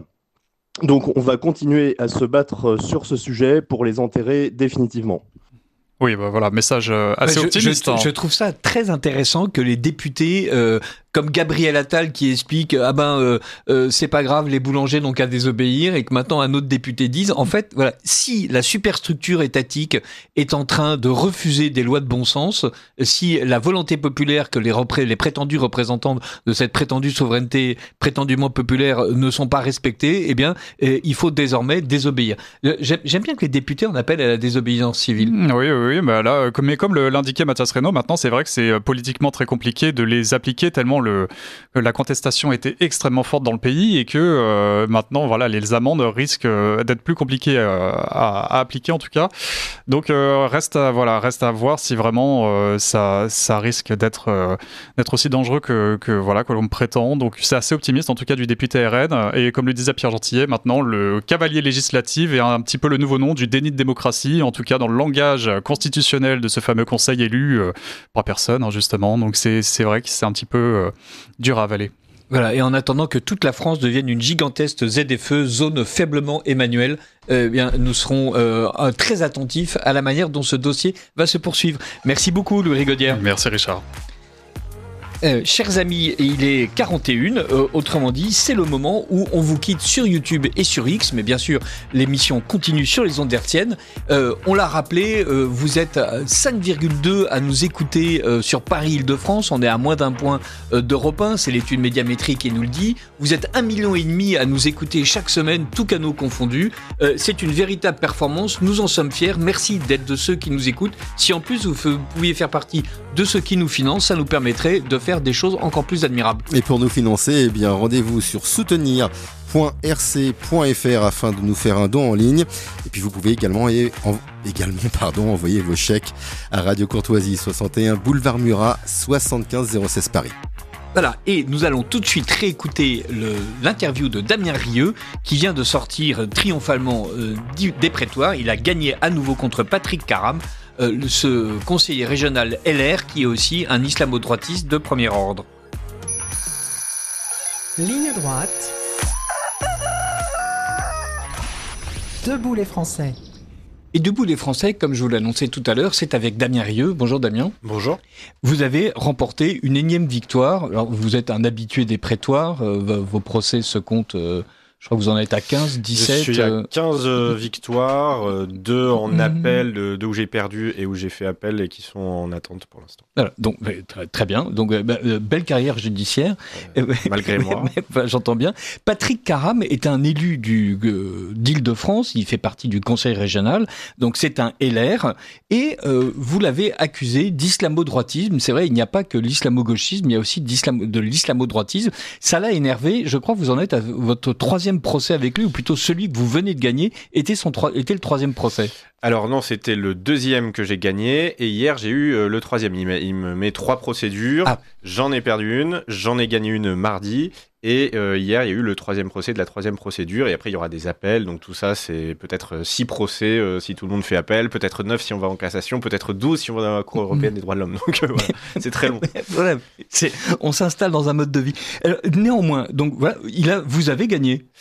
Donc on va continuer à se battre sur ce sujet pour les enterrer définitivement. Oui, bah voilà, message euh, assez je, optimiste. Je, hein. je trouve ça très intéressant que les députés, euh, comme Gabriel Attal qui explique ah ben euh, euh, c'est pas grave, les boulangers n'ont qu'à désobéir, et que maintenant un autre député dise en fait voilà, si la superstructure étatique est en train de refuser des lois de bon sens, si la volonté populaire que les, repré- les prétendus représentants de cette prétendue souveraineté prétendument populaire ne sont pas respectés, eh bien euh, il faut désormais désobéir. J'aime, j'aime bien que les députés en appellent à la désobéissance civile. Oui, oui, oui, bah là, comme, mais comme le, l'indiquait Mathias Reynaud, maintenant c'est vrai que c'est politiquement très compliqué de les appliquer tellement le, la contestation était extrêmement forte dans le pays et que euh, maintenant voilà, les amendes risquent euh, d'être plus compliquées euh, à, à appliquer en tout cas. Donc euh, reste, à, voilà, reste à voir si vraiment euh, ça, ça risque d'être, euh, d'être aussi dangereux que, que, voilà, que l'on me prétend. Donc c'est assez optimiste en tout cas du député R N. Et comme le disait Pierre Gentillet, maintenant le cavalier législatif est un petit peu le nouveau nom du déni de démocratie, en tout cas dans le langage constitutionnel de ce fameux conseil élu euh, par personne hein, justement. Donc c'est, c'est vrai que c'est un petit peu euh, dur à avaler. Voilà, et en attendant que toute la France devienne une gigantesque Z F E, zone faiblement Emmanuel, euh, bien, nous serons euh, très attentifs à la manière dont ce dossier va se poursuivre. Merci beaucoup, Louis Rigaudière. Merci, Richard. Euh, chers amis, il est quarante et une, euh, autrement dit, c'est le moment où on vous quitte sur YouTube et sur X, mais bien sûr, l'émission continue sur les ondes hertziennes. Euh, on l'a rappelé, euh, vous êtes cinq virgule deux à nous écouter euh, sur Paris-Île-de-France, on est à moins d'un point euh, d'Europe un, c'est l'étude médiamétrique qui nous le dit. Vous êtes un million et demi à nous écouter chaque semaine, tous canaux confondus. Euh, c'est une véritable performance, nous en sommes fiers, merci d'être de ceux qui nous écoutent. Si en plus vous, f- vous pouviez faire partie de ceux qui nous financent, ça nous permettrait de faire des choses encore plus admirables. Et pour nous financer, eh bien, rendez-vous sur soutenir point r c point f r afin de nous faire un don en ligne. Et puis vous pouvez également, et en, également pardon, envoyer vos chèques à Radio Courtoisie, soixante et un boulevard Murat, soixante-quinze zéro seize Paris. Voilà, et nous allons tout de suite réécouter le, l'interview de Damien Rieu qui vient de sortir triomphalement euh, des prétoires. Il a gagné à nouveau contre Patrick Caram, euh, ce conseiller régional L R qui est aussi un islamo-droitiste de premier ordre. Ligne droite. Debout les Français. Et Debout les Français, comme je vous l'annonçais tout à l'heure, c'est avec Damien Rieu. Bonjour Damien. Bonjour. Vous avez remporté une énième victoire. Alors, vous êtes un habitué des prétoires. Euh, vos procès se comptent, euh, je crois que vous en êtes à quinze, dix-sept. Je suis à quinze euh, victoires, euh, deux en mmh. appel, de, deux où j'ai perdu et où j'ai fait appel et qui sont en attente pour l'instant. Voilà, donc très, très bien. Donc euh, bah, euh, belle carrière judiciaire. Euh, malgré moi. Mais, bah, j'entends bien. Patrick Caram est un élu du euh, d'Île-de-France. Il fait partie du conseil régional. Donc c'est un L R. Et euh, vous l'avez accusé d'islamo-droitisme. C'est vrai, il n'y a pas que l'islamo-gauchisme, il y a aussi de l'islamo-droitisme. Ça l'a énervé. Je crois que vous en êtes à votre troisième procès avec lui, ou plutôt celui que vous venez de gagner était, son tro- était le troisième procès. Alors non, c'était le deuxième que j'ai gagné, et hier j'ai eu euh, le troisième. Il, il me met trois procédures, ah. J'en ai perdu une, j'en ai gagné une mardi, et euh, hier il y a eu le troisième procès de la troisième procédure, et après il y aura des appels, donc tout ça c'est peut-être six procès euh, si tout le monde fait appel, peut-être neuf si on va en cassation, peut-être douze si on va dans la Cour européenne des droits de l'homme, donc euh, voilà, c'est très long. Voilà, c'est, on s'installe dans un mode de vie. Alors, néanmoins, donc voilà, il a, vous avez gagné.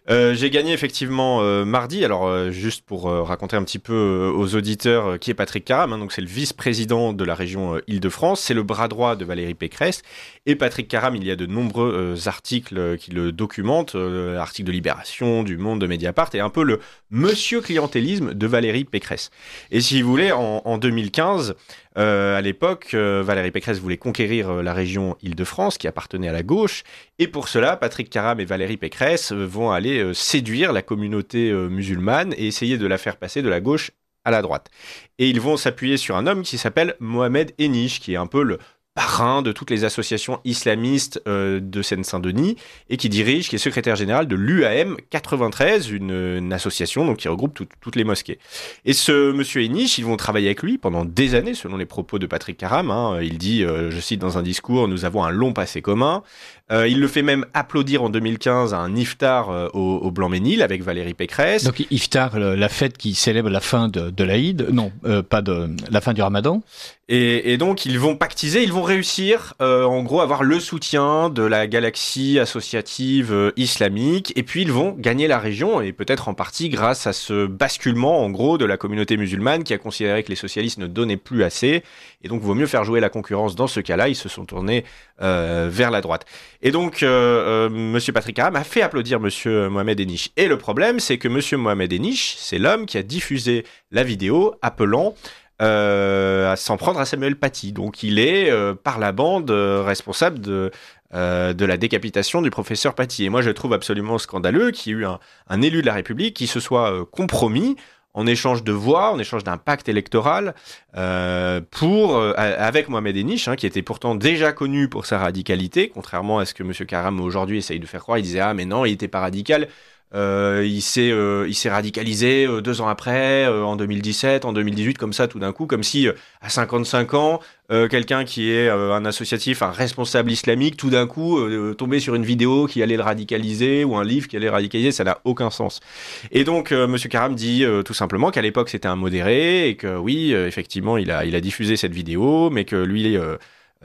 Euh, j'ai gagné effectivement euh, mardi. Alors euh, juste pour euh, raconter un petit peu euh, aux auditeurs euh, qui est Patrick Caram, hein, donc c'est le vice-président de la région euh, Île-de-France, c'est le bras droit de Valérie Pécresse. Et Patrick Caram, il y a de nombreux euh, articles euh, qui le documentent, euh, articles de Libération, du Monde, de Mediapart, et un peu le monsieur clientélisme de Valérie Pécresse. Et si vous voulez, en, en deux mille quinze, euh, à l'époque, euh, Valérie Pécresse voulait conquérir euh, la région Île-de-France qui appartenait à la gauche. Et pour cela, Patrick Caram et Valérie Pécresse euh, vont aller euh, séduire la communauté euh, musulmane et essayer de la faire passer de la gauche à la droite. Et ils vont s'appuyer sur un homme qui s'appelle Mohamed Eniche, qui est un peu le parrain de toutes les associations islamistes euh, de Seine-Saint-Denis et qui dirige, qui est secrétaire général de l'U A M quatre-vingt-treize, une, une association donc, qui regroupe tout, toutes les mosquées. Et ce monsieur Eniche, ils vont travailler avec lui pendant des années, selon les propos de Patrick Caram. Hein. Il dit, euh, je cite dans un discours, « Nous avons un long passé commun ». Euh, il le fait même applaudir en deux mille quinze à un iftar euh, au, au Blanc-Ménil avec Valérie Pécresse. Donc iftar, le, la fête qui célèbre la fin de, de l'Aïd, non, euh, pas de la fin du Ramadan. Et, et donc ils vont pactiser, ils vont réussir, euh, en gros, avoir le soutien de la galaxie associative euh, islamique, et puis ils vont gagner la région, et peut-être en partie grâce à ce basculement, en gros, de la communauté musulmane qui a considéré que les socialistes ne donnaient plus assez, et donc vaut mieux faire jouer la concurrence dans ce cas-là. Ils se sont tournés euh, vers la droite. Et donc, euh, euh, monsieur Patrick Caram a fait applaudir monsieur Mohamed Eniche. Et le problème, c'est que monsieur Mohamed Eniche, c'est l'homme qui a diffusé la vidéo appelant euh, à s'en prendre à Samuel Paty. Donc, il est, euh, par la bande, euh, responsable de, euh, de la décapitation du professeur Paty. Et moi, je trouve absolument scandaleux qu'il y ait eu un, un élu de la République qui se soit euh, compromis en échange de voix, en échange d'un pacte électoral, euh, pour, euh, avec Mohamed Eniche, hein, qui était pourtant déjà connu pour sa radicalité, contrairement à ce que M. Caram aujourd'hui essaye de faire croire. Il disait « Ah, mais non, il n'était pas radical ». Euh, il s'est euh, il s'est radicalisé euh, deux ans après, euh, en deux mille dix-sept, en deux mille dix-huit, comme ça, tout d'un coup, comme si euh, à cinquante-cinq ans, euh, quelqu'un qui est euh, un associatif, un responsable islamique, tout d'un coup, euh, tombait sur une vidéo qui allait le radicaliser ou un livre qui allait le radicaliser, ça n'a aucun sens. Et donc, euh, Monsieur Caram dit euh, tout simplement qu'à l'époque, c'était un modéré et que oui, euh, effectivement, il a il a diffusé cette vidéo, mais que lui, euh,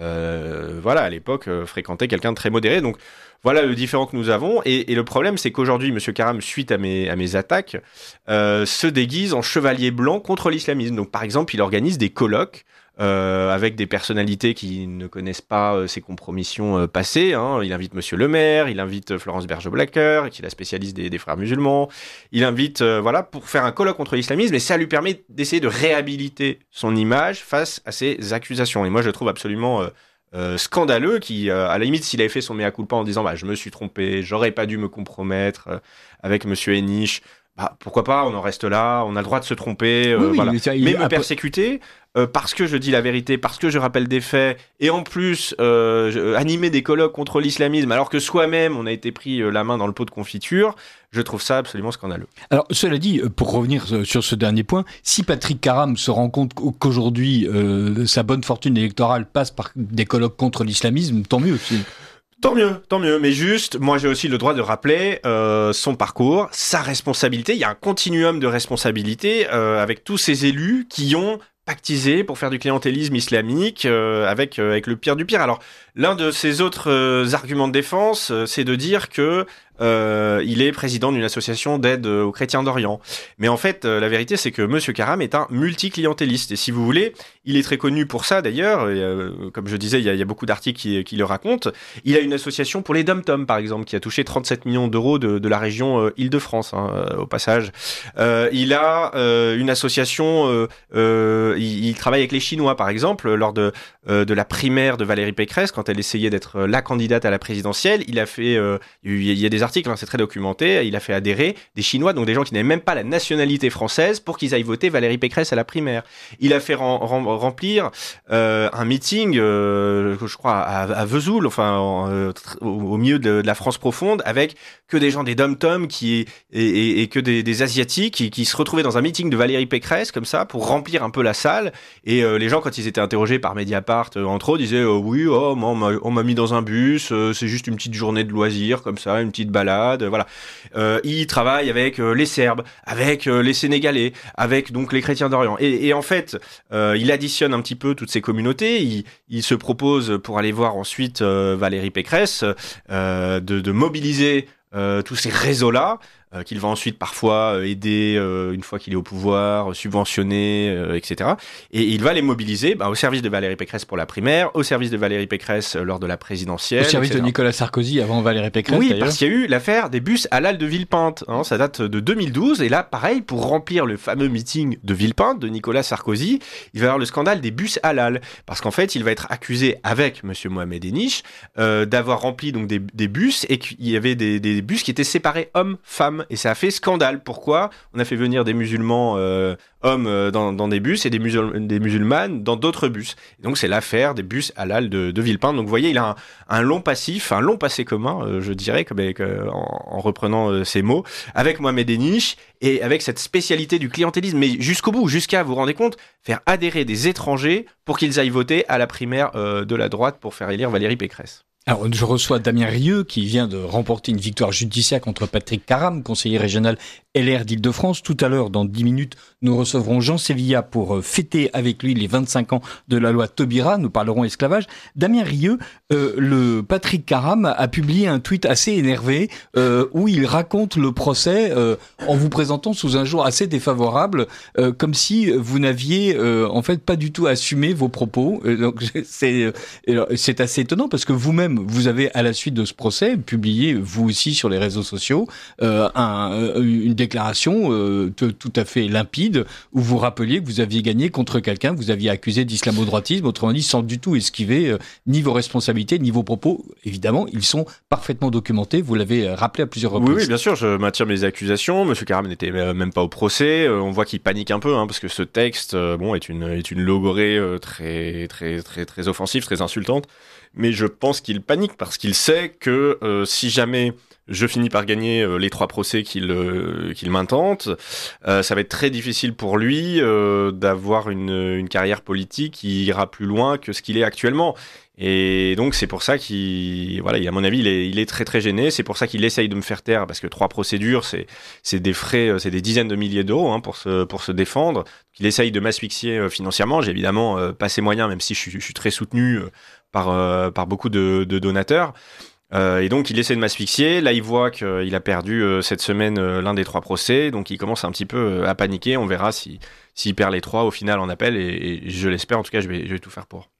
euh, voilà, à l'époque, euh, fréquentait quelqu'un de très modéré. Donc voilà le différent que nous avons. Et, et le problème, c'est qu'aujourd'hui, M. Caram, suite à mes, à mes attaques, euh, se déguise en chevalier blanc contre l'islamisme. Donc, par exemple, il organise des colloques euh, avec des personnalités qui ne connaissent pas euh, ses compromissions euh, passées. Hein. Il invite M. Le Maire, il invite Florence Berger-Blacker, qui est la spécialiste des, des frères musulmans. Il invite, euh, voilà, pour faire un colloque contre l'islamisme. Et ça lui permet d'essayer de réhabiliter son image face à ces accusations. Et moi, je trouve absolument... Euh, Euh, scandaleux qui, euh, à la limite, s'il avait fait son mea culpa en disant bah, je me suis trompé, j'aurais pas dû me compromettre euh, avec monsieur Eniche, bah, pourquoi pas, on en reste là, on a le droit de se tromper, euh, oui, oui, voilà. mais, ça, il mais est me un peu... persécuter euh, parce que je dis la vérité, parce que je rappelle des faits, et en plus euh, je, animer des colloques contre l'islamisme alors que soi-même on a été pris euh, la main dans le pot de confiture, je trouve ça absolument scandaleux. Alors, cela dit, pour revenir sur ce dernier point, si Patrick Caram se rend compte qu'aujourd'hui, euh, sa bonne fortune électorale passe par des colloques contre l'islamisme, tant mieux. C'est... Tant mieux, tant mieux. Mais juste, moi j'ai aussi le droit de rappeler euh, son parcours, sa responsabilité. Il y a un continuum de responsabilité euh, avec tous ces élus qui ont pactisé pour faire du clientélisme islamique euh, avec, euh, avec le pire du pire. Alors, l'un de ses autres euh, arguments de défense, euh, c'est de dire que Euh, il est président d'une association d'aide aux chrétiens d'Orient. Mais en fait, euh, la vérité, c'est que Monsieur Caram est un multi-clientéliste. Et si vous voulez, il est très connu pour ça, d'ailleurs. Et, euh, comme je disais, il y a, il y a beaucoup d'articles qui, qui le racontent. Il a une association pour les dom-toms, par exemple, qui a touché trente-sept millions d'euros de, de la région euh, Île-de-France, hein, euh, au passage. Euh, il a euh, une association... Euh, euh, il, il travaille avec les Chinois, par exemple, lors de, euh, de la primaire de Valérie Pécresse, quand elle essayait d'être la candidate à la présidentielle. Il a fait... Euh, il y a des articles, hein, c'est très documenté, il a fait adhérer des Chinois, donc des gens qui n'avaient même pas la nationalité française, pour qu'ils aillent voter Valérie Pécresse à la primaire. Il a fait rem- rem- remplir euh, un meeting, euh, je crois, à, à Vesoul, enfin, en, euh, au, au milieu de, de la France profonde, avec que des gens des dom-toms qui, et, et, et que des, des Asiatiques qui, qui se retrouvaient dans un meeting de Valérie Pécresse, comme ça, pour remplir un peu la salle. Et euh, les gens, quand ils étaient interrogés par Mediapart, euh, entre autres, disaient euh, oui, oh, on m'a, on m'a mis dans un bus, euh, c'est juste une petite journée de loisirs, comme ça, une petite balade, voilà. Euh, il travaille avec euh, les Serbes, avec euh, les Sénégalais, avec donc les chrétiens d'Orient. Et, et en fait, euh, il additionne un petit peu toutes ces communautés. Il, il se propose, pour aller voir ensuite euh, Valérie Pécresse, euh, de, de mobiliser euh, tous ces réseaux-là, euh, qu'il va ensuite parfois euh, aider euh, une fois qu'il est au pouvoir, subventionner, euh, et cetera. Et il va les mobiliser bah, au service de Valérie Pécresse pour la primaire, au service de Valérie Pécresse euh, lors de la présidentielle. Au service et cetera. de Nicolas Sarkozy avant Valérie Pécresse, oui, d'ailleurs. parce qu'il y a eu l'affaire des bus halal de Villepinte. Hein, ça date de deux mille douze. Et là, pareil, pour remplir le fameux meeting de Villepinte, de Nicolas Sarkozy, il va y avoir le scandale des bus halal. Parce qu'en fait, il va être accusé avec M. Mohamed Eniche euh, d'avoir rempli donc, des, des bus et qu'il y avait des, des bus qui étaient séparés hommes-femmes. Et ça a fait scandale. Pourquoi on a fait venir des musulmans euh, hommes euh, dans, dans des bus et des, musul- des musulmanes dans d'autres bus. Et donc c'est l'affaire des bus halal de, de Villepinte. Donc vous voyez, il a un, un long passif, un long passé commun, euh, je dirais, comme avec, euh, en, en reprenant euh, ces mots, avec Mohamed Eniche et avec cette spécialité du clientélisme, mais jusqu'au bout, jusqu'à, vous vous rendez compte, faire adhérer des étrangers pour qu'ils aillent voter à la primaire euh, de la droite pour faire élire Valérie Pécresse. Alors, je reçois Damien Rieu, qui vient de remporter une victoire judiciaire contre Patrick Caram, conseiller régional L R d'Île-de-France. Tout à l'heure, dans dix minutes, nous recevrons Jean Sévilla pour fêter avec lui les vingt-cinq ans de la loi Taubira. Nous parlerons esclavage. Damien Rieu, euh, le Patrick Caram a publié un tweet assez énervé euh, où il raconte le procès euh, en vous présentant sous un jour assez défavorable, euh, comme si vous n'aviez euh, en fait pas du tout assumé vos propos. Euh, donc c'est euh, c'est assez étonnant parce que vous-même vous avez, à la suite de ce procès, publié, vous aussi, sur les réseaux sociaux, euh, un, une déclaration euh, t- tout à fait limpide, où vous rappeliez que vous aviez gagné contre quelqu'un, vous aviez accusé d'islamo-droitisme, autrement dit, sans du tout esquiver euh, ni vos responsabilités, ni vos propos. Évidemment, ils sont parfaitement documentés, vous l'avez rappelé à plusieurs reprises. Oui, oui, bien sûr, je maintiens mes accusations. Monsieur Caram n'était même pas au procès. Euh, on voit qu'il panique un peu, hein, parce que ce texte, euh, bon, est une, est une logorée euh, très, très, très, très offensive, très insultante. Mais je pense qu'il panique parce qu'il sait que euh, si jamais je finis par gagner euh, les trois procès qu'il euh, qu'il m'intente, euh, ça va être très difficile pour lui euh, d'avoir une, une carrière politique qui ira plus loin que ce qu'il est actuellement. Et donc c'est pour ça qu'il, voilà, à mon avis, il est, il est très très gêné. C'est pour ça qu'il essaye de me faire taire, parce que trois procédures, c'est, c'est des frais, c'est des dizaines de milliers d'euros hein, pour se pour se défendre. Il essaye de m'asphyxier financièrement. J'ai évidemment euh, pas ces moyens, même si je suis, je suis très soutenu euh, par euh, par beaucoup de, de donateurs. Euh, et donc il essaie de m'asphyxier. Là, il voit qu'il a perdu euh, cette semaine euh, l'un des trois procès, donc il commence un petit peu euh, à paniquer. On verra si s'il perd les trois au final en appel, et, et je l'espère. En tout cas, je vais je vais tout faire pour.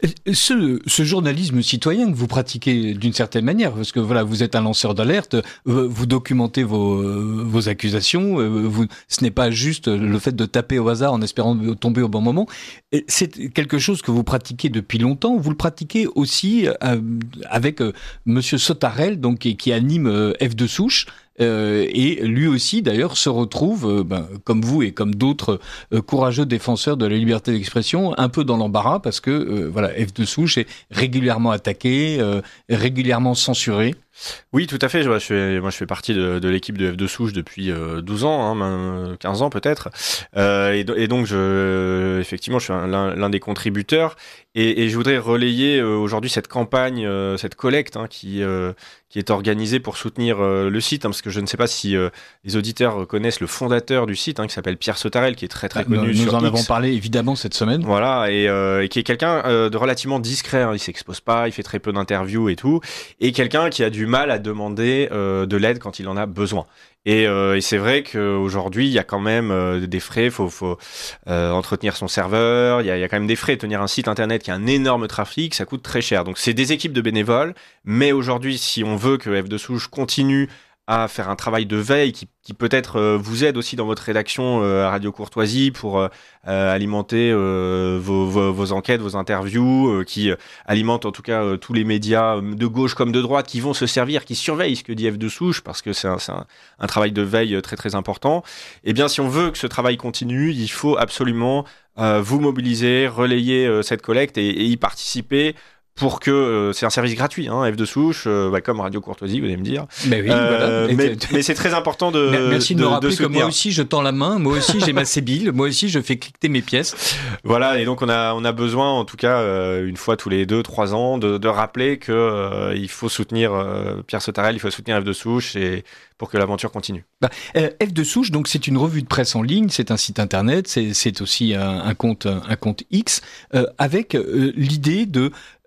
Ce, ce journalisme citoyen que vous pratiquez d'une certaine manière, parce que voilà, vous êtes un lanceur d'alerte, vous documentez vos, vos accusations, vous, ce n'est pas juste le fait de taper au hasard en espérant tomber au bon moment. C'est quelque chose que vous pratiquez depuis longtemps. Vous le pratiquez aussi avec Monsieur Sautarel, donc qui, qui anime F de Souche. Euh, et lui aussi d'ailleurs se retrouve, euh, ben, comme vous et comme d'autres euh, courageux défenseurs de la liberté d'expression, un peu dans l'embarras parce que euh, voilà, F de Souche est régulièrement attaqué, euh, régulièrement censuré. Oui, tout à fait. Je, je fais, moi, je fais partie de, de l'équipe de F de Souche depuis euh, douze ans, hein, quinze ans peut-être. Euh, et, et donc, je, effectivement, je suis un, l'un, l'un des contributeurs. Et, et je voudrais relayer euh, aujourd'hui cette campagne, euh, cette collecte hein, qui, euh, qui est organisée pour soutenir euh, le site. Hein, parce que je ne sais pas si euh, les auditeurs connaissent le fondateur du site, hein, qui s'appelle Pierre Sautarel, qui est très très ah, connu nous, sur Nous en X. avons parlé évidemment cette semaine. Voilà, et, euh, et qui est quelqu'un euh, de relativement discret. Hein, il s'expose pas, il fait très peu d'interviews et tout. Et quelqu'un qui a du mal à demander euh, de l'aide quand il en a besoin. Et, euh, et c'est vrai qu'aujourd'hui, il y a quand même euh, des frais, il faut, faut euh, entretenir son serveur, il y, a, il y a quand même des frais, tenir un site internet qui a un énorme trafic, ça coûte très cher. Donc c'est des équipes de bénévoles, mais aujourd'hui, si on veut que F de Souche continue à faire un travail de veille qui, qui peut-être euh, vous aide aussi dans votre rédaction euh, à Radio Courtoisie pour euh, euh, alimenter euh, vos, vos, vos enquêtes, vos interviews, euh, qui euh, alimentent en tout cas euh, tous les médias de gauche comme de droite qui vont se servir, qui surveillent ce que dit F de Souche parce que c'est un, c'est un, un travail de veille très très important. Eh bien, si on veut que ce travail continue, il faut absolument euh, vous mobiliser, relayer euh, cette collecte et, et y participer. Pour que euh, c'est un service gratuit, hein, F de Souche, euh, bah, comme Radio Courtoisie, vous allez me dire. Mais oui, euh, voilà. mais, mais c'est très important de. Merci de, de me rappeler de que moi aussi je tends la main, moi aussi j'ai ma sébile, moi aussi je fais cliqueter mes pièces. Voilà, et donc on a on a besoin, en tout cas euh, une fois tous les deux trois ans, de, de rappeler que euh, il faut soutenir euh, Pierre Sautarel, il faut soutenir F de Souche et pour que l'aventure continue. Bah, euh, F de Souche, donc c'est une revue de presse en ligne, c'est un site internet, c'est c'est aussi un, un compte un compte X euh, avec euh, l'idée de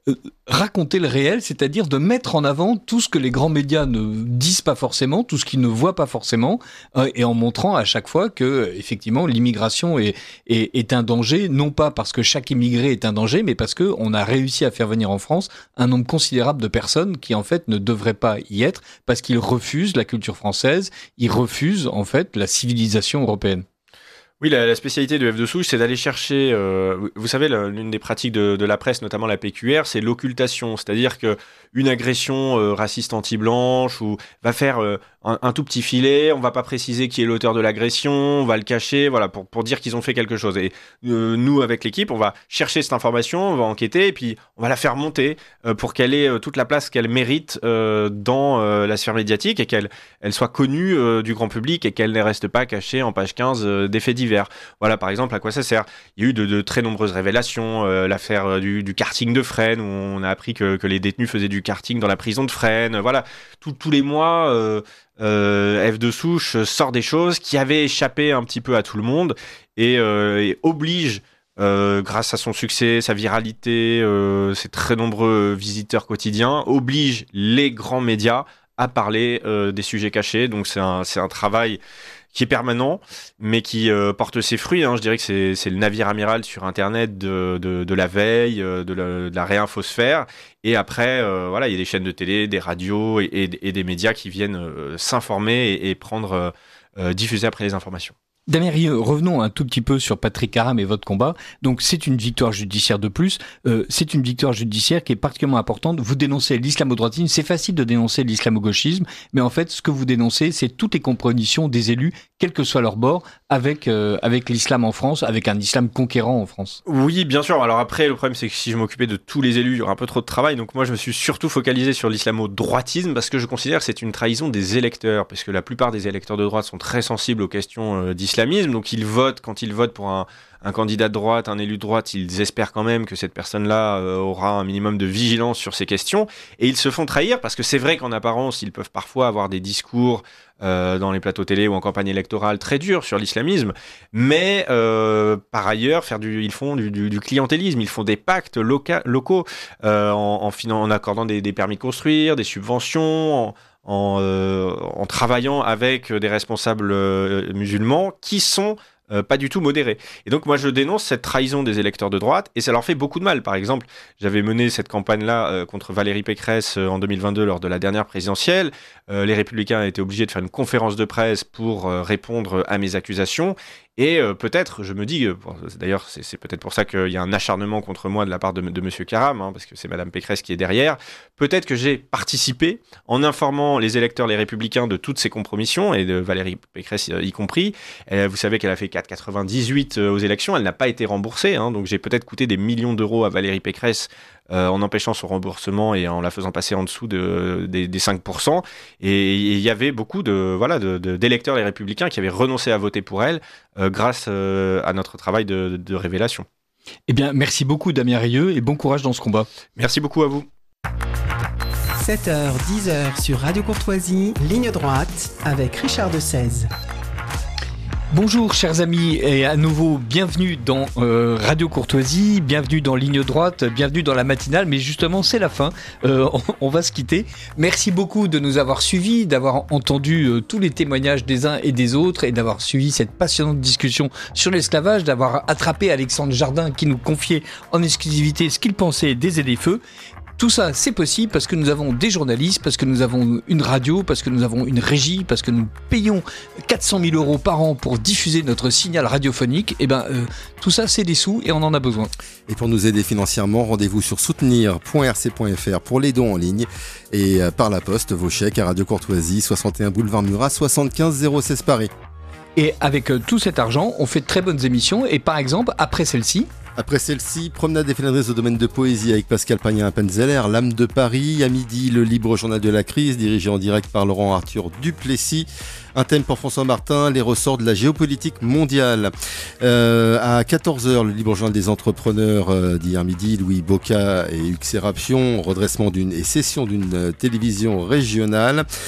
euh, raconter le réel, c'est-à-dire de mettre en avant tout ce que les grands médias ne disent pas forcément, tout ce qu'ils ne voient pas forcément, euh, et en montrant à chaque fois que, effectivement, l'immigration est, est, est un danger, non pas parce que chaque immigré est un danger, mais parce que on a réussi à faire venir en France un nombre considérable de personnes qui, en fait, ne devraient pas y être, parce qu'ils refusent la culture française, ils refusent, en fait, la civilisation européenne. Oui, la, la spécialité de F de Souche, c'est d'aller chercher, euh, vous, vous savez, la, l'une des pratiques de, de la presse, notamment la P Q R, c'est l'occultation, c'est-à-dire que une agression euh, raciste anti-blanche ou va faire euh, un, un tout petit filet, on va pas préciser qui est l'auteur de l'agression, on va le cacher, voilà, pour, pour dire qu'ils ont fait quelque chose. Et euh, nous, avec l'équipe, on va chercher cette information, on va enquêter, et puis on va la faire monter euh, pour qu'elle ait euh, toute la place qu'elle mérite euh, dans euh, la sphère médiatique et qu'elle elle soit connue euh, du grand public et qu'elle ne reste pas cachée en page quinze euh, des faits divers. Voilà, par exemple, à quoi ça sert. Il y a eu de, de très nombreuses révélations, euh, l'affaire euh, du, du karting de Fresnes, où on a appris que, que les détenus faisaient du karting dans la prison de Fresnes. Voilà, Tout, tous les mois, euh, euh, F de Souche sort des choses qui avaient échappé un petit peu à tout le monde et, euh, et oblige, euh, grâce à son succès, sa viralité, euh, ses très nombreux visiteurs quotidiens, oblige les grands médias à parler euh, des sujets cachés. Donc c'est un, c'est un travail qui est permanent, mais qui euh, porte ses fruits. Hein. Je dirais que c'est, c'est le navire amiral sur Internet de, de, de la veille, de la, de la réinfosphère. Et après, euh, voilà, il y a des chaînes de télé, des radios et, et, et des médias qui viennent euh, s'informer et, et prendre, euh, diffuser après les informations. Damien Rieu, revenons un tout petit peu sur Patrick Caram et votre combat. Donc c'est une victoire judiciaire de plus, euh, c'est une victoire judiciaire qui est particulièrement importante. Vous dénoncez l'islamo-droitisme, c'est facile de dénoncer l'islamo-gauchisme, mais en fait ce que vous dénoncez, c'est toutes les compromissions des élus, quel que soit leur bord, avec euh, avec l'islam en France, avec un islam conquérant en France. Oui, bien sûr. Alors après, le problème c'est que si je m'occupais de tous les élus, il y aurait un peu trop de travail. Donc moi je me suis surtout focalisé sur l'islamo-droitisme parce que je considère que c'est une trahison des électeurs, parce que la plupart des électeurs de droite sont très sensibles aux questions euh, d'islamisme. Donc ils votent, quand ils votent pour un, un candidat de droite, un élu de droite, ils espèrent quand même que cette personne-là euh, aura un minimum de vigilance sur ces questions. Et ils se font trahir parce que c'est vrai qu'en apparence, ils peuvent parfois avoir des discours euh, dans les plateaux télé ou en campagne électorale très durs sur l'islamisme. Mais euh, par ailleurs, faire du, ils font du, du, du clientélisme, ils font des pactes loca- locaux euh, en, en, finan- en accordant des, des permis de construire, des subventions, en, En, euh, en travaillant avec des responsables euh, musulmans qui sont euh, pas du tout modérés. Et donc moi je dénonce cette trahison des électeurs de droite et ça leur fait beaucoup de mal. Par exemple, j'avais mené cette campagne-là euh, contre Valérie Pécresse euh, en deux mille vingt-deux lors de la dernière présidentielle. Euh, les Républicains étaient obligés de faire une conférence de presse pour euh, répondre à mes accusations. Et euh, peut-être, je me dis, euh, d'ailleurs c'est, c'est peut-être pour ça qu'il y a un acharnement contre moi de la part de, de Monsieur Caram, hein, parce que c'est Madame Pécresse qui est derrière, peut-être que j'ai participé en informant les électeurs, les Républicains de toutes ces compromissions, et de Valérie Pécresse y compris. Euh, vous savez qu'elle a fait quatre virgule quatre-vingt-dix-huit aux élections, elle n'a pas été remboursée, hein, donc j'ai peut-être coûté des millions d'euros à Valérie Pécresse Euh, en empêchant son remboursement et en la faisant passer en dessous de, des, des cinq pour cent. Et il y avait beaucoup de, voilà, de, de, d'électeurs les Républicains qui avaient renoncé à voter pour elle euh, grâce euh, à notre travail de, de révélation. Eh bien, merci beaucoup Damien Rieu et bon courage dans ce combat. Merci beaucoup à vous. sept heures, dix heures sur Radio Courtoisie, ligne droite avec Richard de Sèze. Bonjour chers amis et à nouveau bienvenue dans euh, Radio Courtoisie, bienvenue dans Ligne Droite, bienvenue dans la matinale, mais justement c'est la fin, euh, on, on va se quitter. Merci beaucoup de nous avoir suivis, d'avoir entendu euh, tous les témoignages des uns et des autres et d'avoir suivi cette passionnante discussion sur l'esclavage, d'avoir attrapé Alexandre Jardin qui nous confiait en exclusivité ce qu'il pensait des Z-F-E. Tout ça, c'est possible parce que nous avons des journalistes, parce que nous avons une radio, parce que nous avons une régie, parce que nous payons quatre cent mille euros par an pour diffuser notre signal radiophonique. Et ben, euh, tout ça, c'est des sous et on en a besoin. Et pour nous aider financièrement, rendez-vous sur soutenir point r c point f r pour les dons en ligne et euh, par la poste vos chèques à Radio Courtoisie, soixante et un boulevard Murat, soixante-quinze zéro seize Paris. Et avec euh, tout cet argent, on fait de très bonnes émissions. Et par exemple, après celle-ci... Après celle-ci, promenade défilatrice au domaine de poésie avec Pascal Pagnin-Penzeller, l'âme de Paris. À midi, le libre journal de la crise, dirigé en direct par Laurent Arthur Duplessis. Un thème pour François Martin, les ressorts de la géopolitique mondiale. Euh, à quatorze heures, le libre journal des entrepreneurs euh, d'hier midi, Louis Boca et Hugues Séraption, redressement d'une et cession d'une euh, télévision régionale.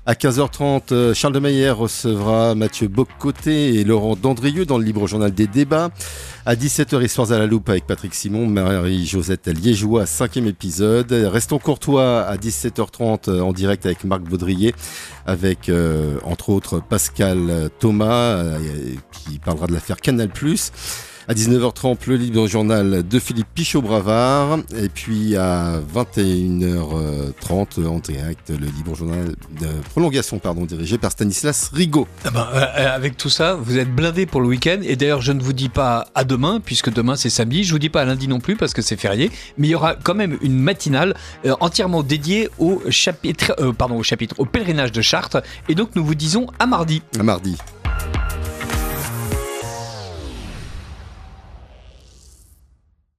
À quinze heures trente, Charles de Maillet recevra Mathieu Bocoté et Laurent Dandrieux dans le Libre Journal des débats. À dix-sept heures, Histoires à la loupe avec Patrick Simon, Marie-Josette Liégeois, cinquième épisode. Restons courtois à dix-sept heures trente en direct avec Marc Baudrier, avec euh, entre autres Pascal Thomas euh, qui parlera de l'affaire Canal+. À dix-neuf heures trente, le Libre Journal de Philippe Pichot-Bravard. Et puis à vingt et une heures trente, en direct, le Libre Journal de prolongation, pardon, dirigé par Stanislas Rigaud. Ah ben, euh, avec tout ça, vous êtes blindés pour le week-end. Et d'ailleurs, je ne vous dis pas à demain, puisque demain c'est samedi. Je vous dis pas à lundi non plus, parce que c'est férié. Mais il y aura quand même une matinale euh, entièrement dédiée au chapitre, euh, pardon, au chapitre, au pèlerinage de Chartres. Et donc, nous vous disons à mardi. À mardi.